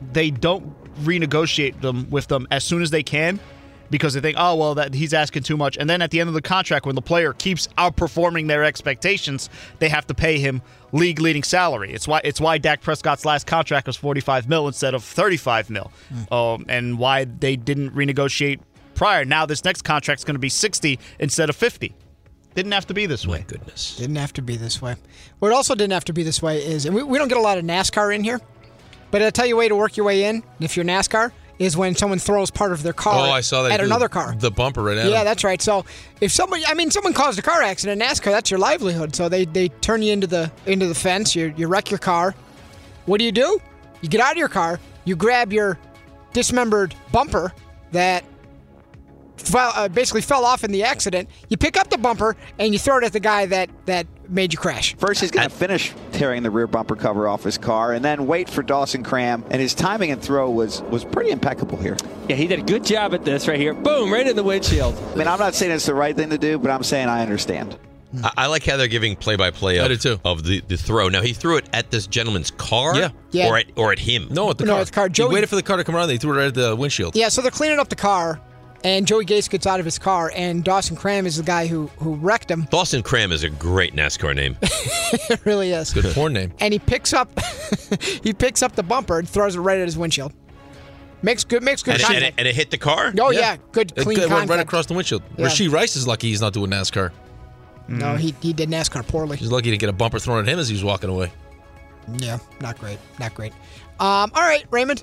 [SPEAKER 9] they don't renegotiate them with them as soon as they can because they think, oh, well, that he's asking too much. And then at the end of the contract, when the player keeps outperforming their expectations, they have to pay him league-leading salary. It's why it's why Dak Prescott's last contract was forty-five mil instead of thirty-five mil, mm. um, and why they didn't renegotiate prior. Now this next contract's going to be sixty instead of fifty. Didn't have to be this way.
[SPEAKER 3] My goodness.
[SPEAKER 7] Didn't have to be this way. What also didn't have to be this way is, and we, we don't get a lot of NASCAR in here, but I'll tell you a way to work your way in, if you're NASCAR, is when someone throws part of their car
[SPEAKER 6] oh, I saw that
[SPEAKER 7] at
[SPEAKER 6] do
[SPEAKER 7] another car.
[SPEAKER 6] The bumper right at
[SPEAKER 7] Yeah,
[SPEAKER 6] him.
[SPEAKER 7] that's right. So if someone, I mean, someone caused a car accident in NASCAR, that's your livelihood. So they, they turn you into the into the fence, you, you wreck your car. What do you do? You get out of your car, you grab your dismembered bumper that fell, uh, basically fell off in the accident. You pick up the bumper and you throw it at the guy that, that made you crash.
[SPEAKER 10] First, he's going to finish tearing the rear bumper cover off his car and then wait for Dawson Cram. And his timing and throw was, was pretty impeccable here.
[SPEAKER 11] Yeah, he did a good job at this right here. Boom, right in the windshield.
[SPEAKER 10] I mean, I'm not saying it's the right thing to do, but I'm saying I understand.
[SPEAKER 3] I, I like how they're giving play-by-play of, of the, the throw. Now, he threw it at this gentleman's car?
[SPEAKER 6] Yeah.
[SPEAKER 7] Yeah.
[SPEAKER 3] Or at, or at him?
[SPEAKER 6] No, at the
[SPEAKER 7] No,
[SPEAKER 6] car.
[SPEAKER 7] at the car. Joey-
[SPEAKER 6] He waited for the car to come around. They threw it right at the windshield.
[SPEAKER 7] Yeah, so they're cleaning up the car, and Joey Gase gets out of his car, and Dawson Cram is the guy who, who wrecked him.
[SPEAKER 3] Dawson Cram is a great NASCAR name.
[SPEAKER 7] It really is.
[SPEAKER 6] Good porn name.
[SPEAKER 7] And he picks up he picks up the bumper and throws it right at his windshield. Makes good makes good
[SPEAKER 3] And it, and,
[SPEAKER 7] contact.
[SPEAKER 3] it, and it hit the car?
[SPEAKER 7] Oh yeah, good
[SPEAKER 6] It
[SPEAKER 7] clean
[SPEAKER 6] went
[SPEAKER 7] contact.
[SPEAKER 6] right across the windshield.
[SPEAKER 7] Yeah.
[SPEAKER 6] Rasheed Rice is lucky he's not doing NASCAR.
[SPEAKER 7] No, he he did NASCAR poorly.
[SPEAKER 6] He's lucky to get a bumper thrown at him as he was walking away.
[SPEAKER 7] Yeah, not great. Not great. Um, all right, Raymond.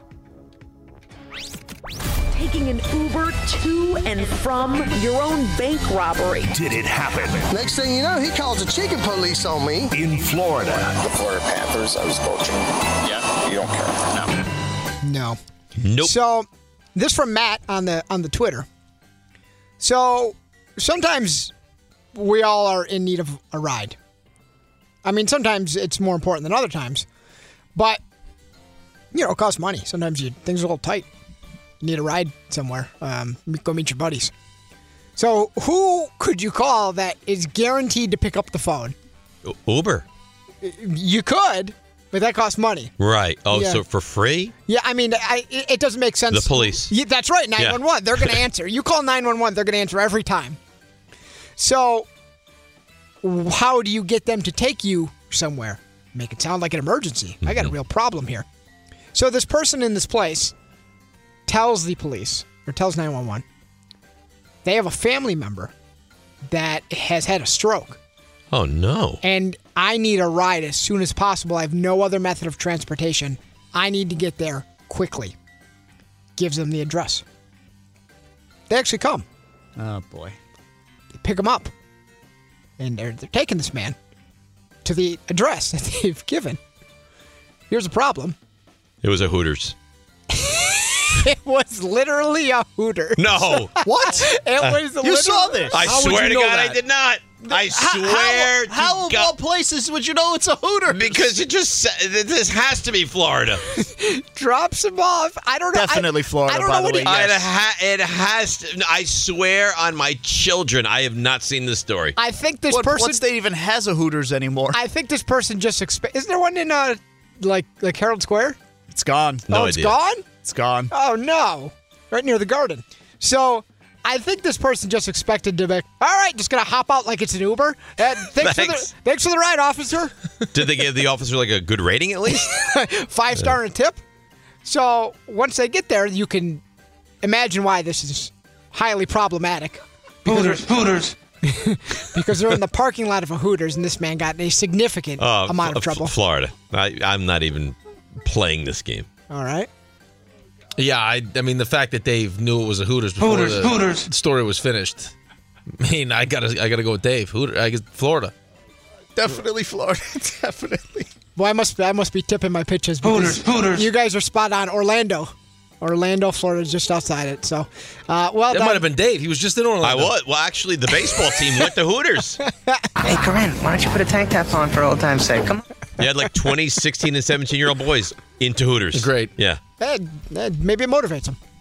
[SPEAKER 13] Taking an Uber to and from your own bank robbery.
[SPEAKER 2] Did it happen?
[SPEAKER 14] Next thing you know, he calls the chicken police on me.
[SPEAKER 2] In Florida.
[SPEAKER 25] The Florida Panthers, I was coaching. Yeah. You don't care? No.
[SPEAKER 7] No.
[SPEAKER 3] Nope.
[SPEAKER 7] So this from Matt on the on the Twitter. So sometimes we all are in need of a ride. I mean, sometimes it's more important than other times, but you know, it costs money. Sometimes you things are a little tight. You need a ride somewhere. Um, go meet your buddies. So who could you call that is guaranteed to pick up the phone?
[SPEAKER 3] Uber.
[SPEAKER 7] You could, but that costs money.
[SPEAKER 3] Right. Oh,
[SPEAKER 7] Yeah.
[SPEAKER 3] so for free?
[SPEAKER 7] Yeah, I mean, I, it it doesn't make sense.
[SPEAKER 3] The police.
[SPEAKER 7] Yeah, that's right, nine one one. They're going to answer. You call nine one one, they're going to answer every time. So how do you get them to take you somewhere? Make it sound like an emergency. I got a real problem here. So this person in this place tells the police, or tells nine one one, they have a family member that has had a stroke.
[SPEAKER 3] Oh, no.
[SPEAKER 7] And I need a ride as soon as possible. I have no other method of transportation. I need to get there quickly. Gives them the address. They actually come.
[SPEAKER 9] Oh, boy.
[SPEAKER 7] They pick him up. And they're, they're taking this man to the address that they've given. Here's the problem.
[SPEAKER 3] It was a Hooters.
[SPEAKER 7] It was literally a Hooter.
[SPEAKER 3] No.
[SPEAKER 9] What?
[SPEAKER 7] It was
[SPEAKER 9] You
[SPEAKER 7] literally-
[SPEAKER 9] saw this.
[SPEAKER 3] I
[SPEAKER 9] How would
[SPEAKER 3] swear
[SPEAKER 9] you
[SPEAKER 3] to
[SPEAKER 9] know
[SPEAKER 3] God, I
[SPEAKER 9] that?
[SPEAKER 3] did not. I
[SPEAKER 9] How-
[SPEAKER 3] swear
[SPEAKER 9] How, how
[SPEAKER 3] to
[SPEAKER 9] of
[SPEAKER 3] God.
[SPEAKER 9] all places would you know it's a Hooter?
[SPEAKER 3] Because it just sa- this has to be Florida.
[SPEAKER 7] Drops him off. I don't know.
[SPEAKER 9] Definitely
[SPEAKER 7] I,
[SPEAKER 9] Florida,
[SPEAKER 7] I don't
[SPEAKER 9] by
[SPEAKER 7] know
[SPEAKER 9] the
[SPEAKER 7] what
[SPEAKER 9] way.
[SPEAKER 7] he,
[SPEAKER 3] It, ha- it has to. I swear on my children, I have not seen this story.
[SPEAKER 7] I think this
[SPEAKER 9] What,
[SPEAKER 7] person.
[SPEAKER 9] what state even has a Hooters anymore?
[SPEAKER 7] I think this person just expect. Isn't there one in uh like like Herald Square?
[SPEAKER 9] It's gone.
[SPEAKER 3] No
[SPEAKER 7] oh, it's
[SPEAKER 3] idea.
[SPEAKER 7] gone.
[SPEAKER 9] It's gone.
[SPEAKER 7] Oh no, right near the garden. So I think this person just expected to be. All right, just gonna hop out like it's an Uber. Uh, thanks, For
[SPEAKER 3] Thanks.
[SPEAKER 7] the, thanks for the ride, officer.
[SPEAKER 3] Did they give the officer like a good rating at least?
[SPEAKER 7] Five star and a tip. So once they get there, you can imagine why this is highly problematic.
[SPEAKER 14] Hooters, Hooters.
[SPEAKER 7] Because they're in the parking lot of a Hooters, and this man got in a significant
[SPEAKER 3] Oh,
[SPEAKER 7] amount of
[SPEAKER 3] F-
[SPEAKER 7] trouble.
[SPEAKER 3] Florida. I, I'm not even playing this game.
[SPEAKER 7] All right.
[SPEAKER 6] Yeah, I, I mean, the fact that Dave knew it was a Hooters before
[SPEAKER 14] Hooters,
[SPEAKER 6] the
[SPEAKER 14] Hooters.
[SPEAKER 6] story was finished. I mean, I gotta, I gotta go with Dave. Hooter, I guess Florida.
[SPEAKER 9] Definitely Florida. Definitely.
[SPEAKER 7] Well, I must, I must be tipping my pitches. because
[SPEAKER 14] Hooters, Hooters.
[SPEAKER 7] You guys are spot on. Orlando, Orlando, Florida is just outside it. So, uh, well
[SPEAKER 6] That
[SPEAKER 7] done.
[SPEAKER 6] might have been Dave. He was just in Orlando.
[SPEAKER 3] I was. Well, actually, the baseball team went to Hooters.
[SPEAKER 26] Hey, Corinne, why don't you put a tank top on for old time's sake? Come on.
[SPEAKER 3] You had like twenty, sixteen, and seventeen-year-old boys into Hooters.
[SPEAKER 6] Great.
[SPEAKER 3] Yeah.
[SPEAKER 7] Eh, eh, maybe it motivates him.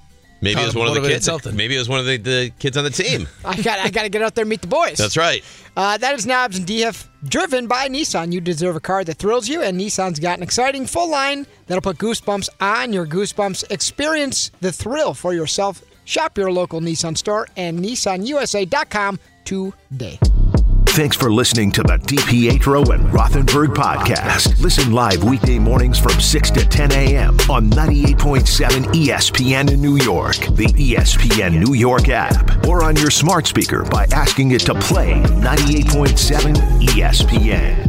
[SPEAKER 3] Maybe it was one of the
[SPEAKER 6] Motivated
[SPEAKER 3] kids.
[SPEAKER 6] something.
[SPEAKER 3] Maybe it was one of the, the kids on the team.
[SPEAKER 7] I got I got to get out there and meet the boys.
[SPEAKER 3] That's right.
[SPEAKER 7] Uh, that is Knobs and D F, driven by Nissan. You deserve a car that thrills you, and Nissan's got an exciting full line that'll put goosebumps on your goosebumps. Experience the thrill for yourself. Shop your local Nissan store and Nissan U S A dot com today.
[SPEAKER 2] Thanks for listening to the DiPietro and Rothenberg podcast. Listen live weekday mornings from six to ten a.m. on ninety-eight point seven E S P N in New York, the E S P N New York app, or on your smart speaker by asking it to play ninety-eight point seven E S P N.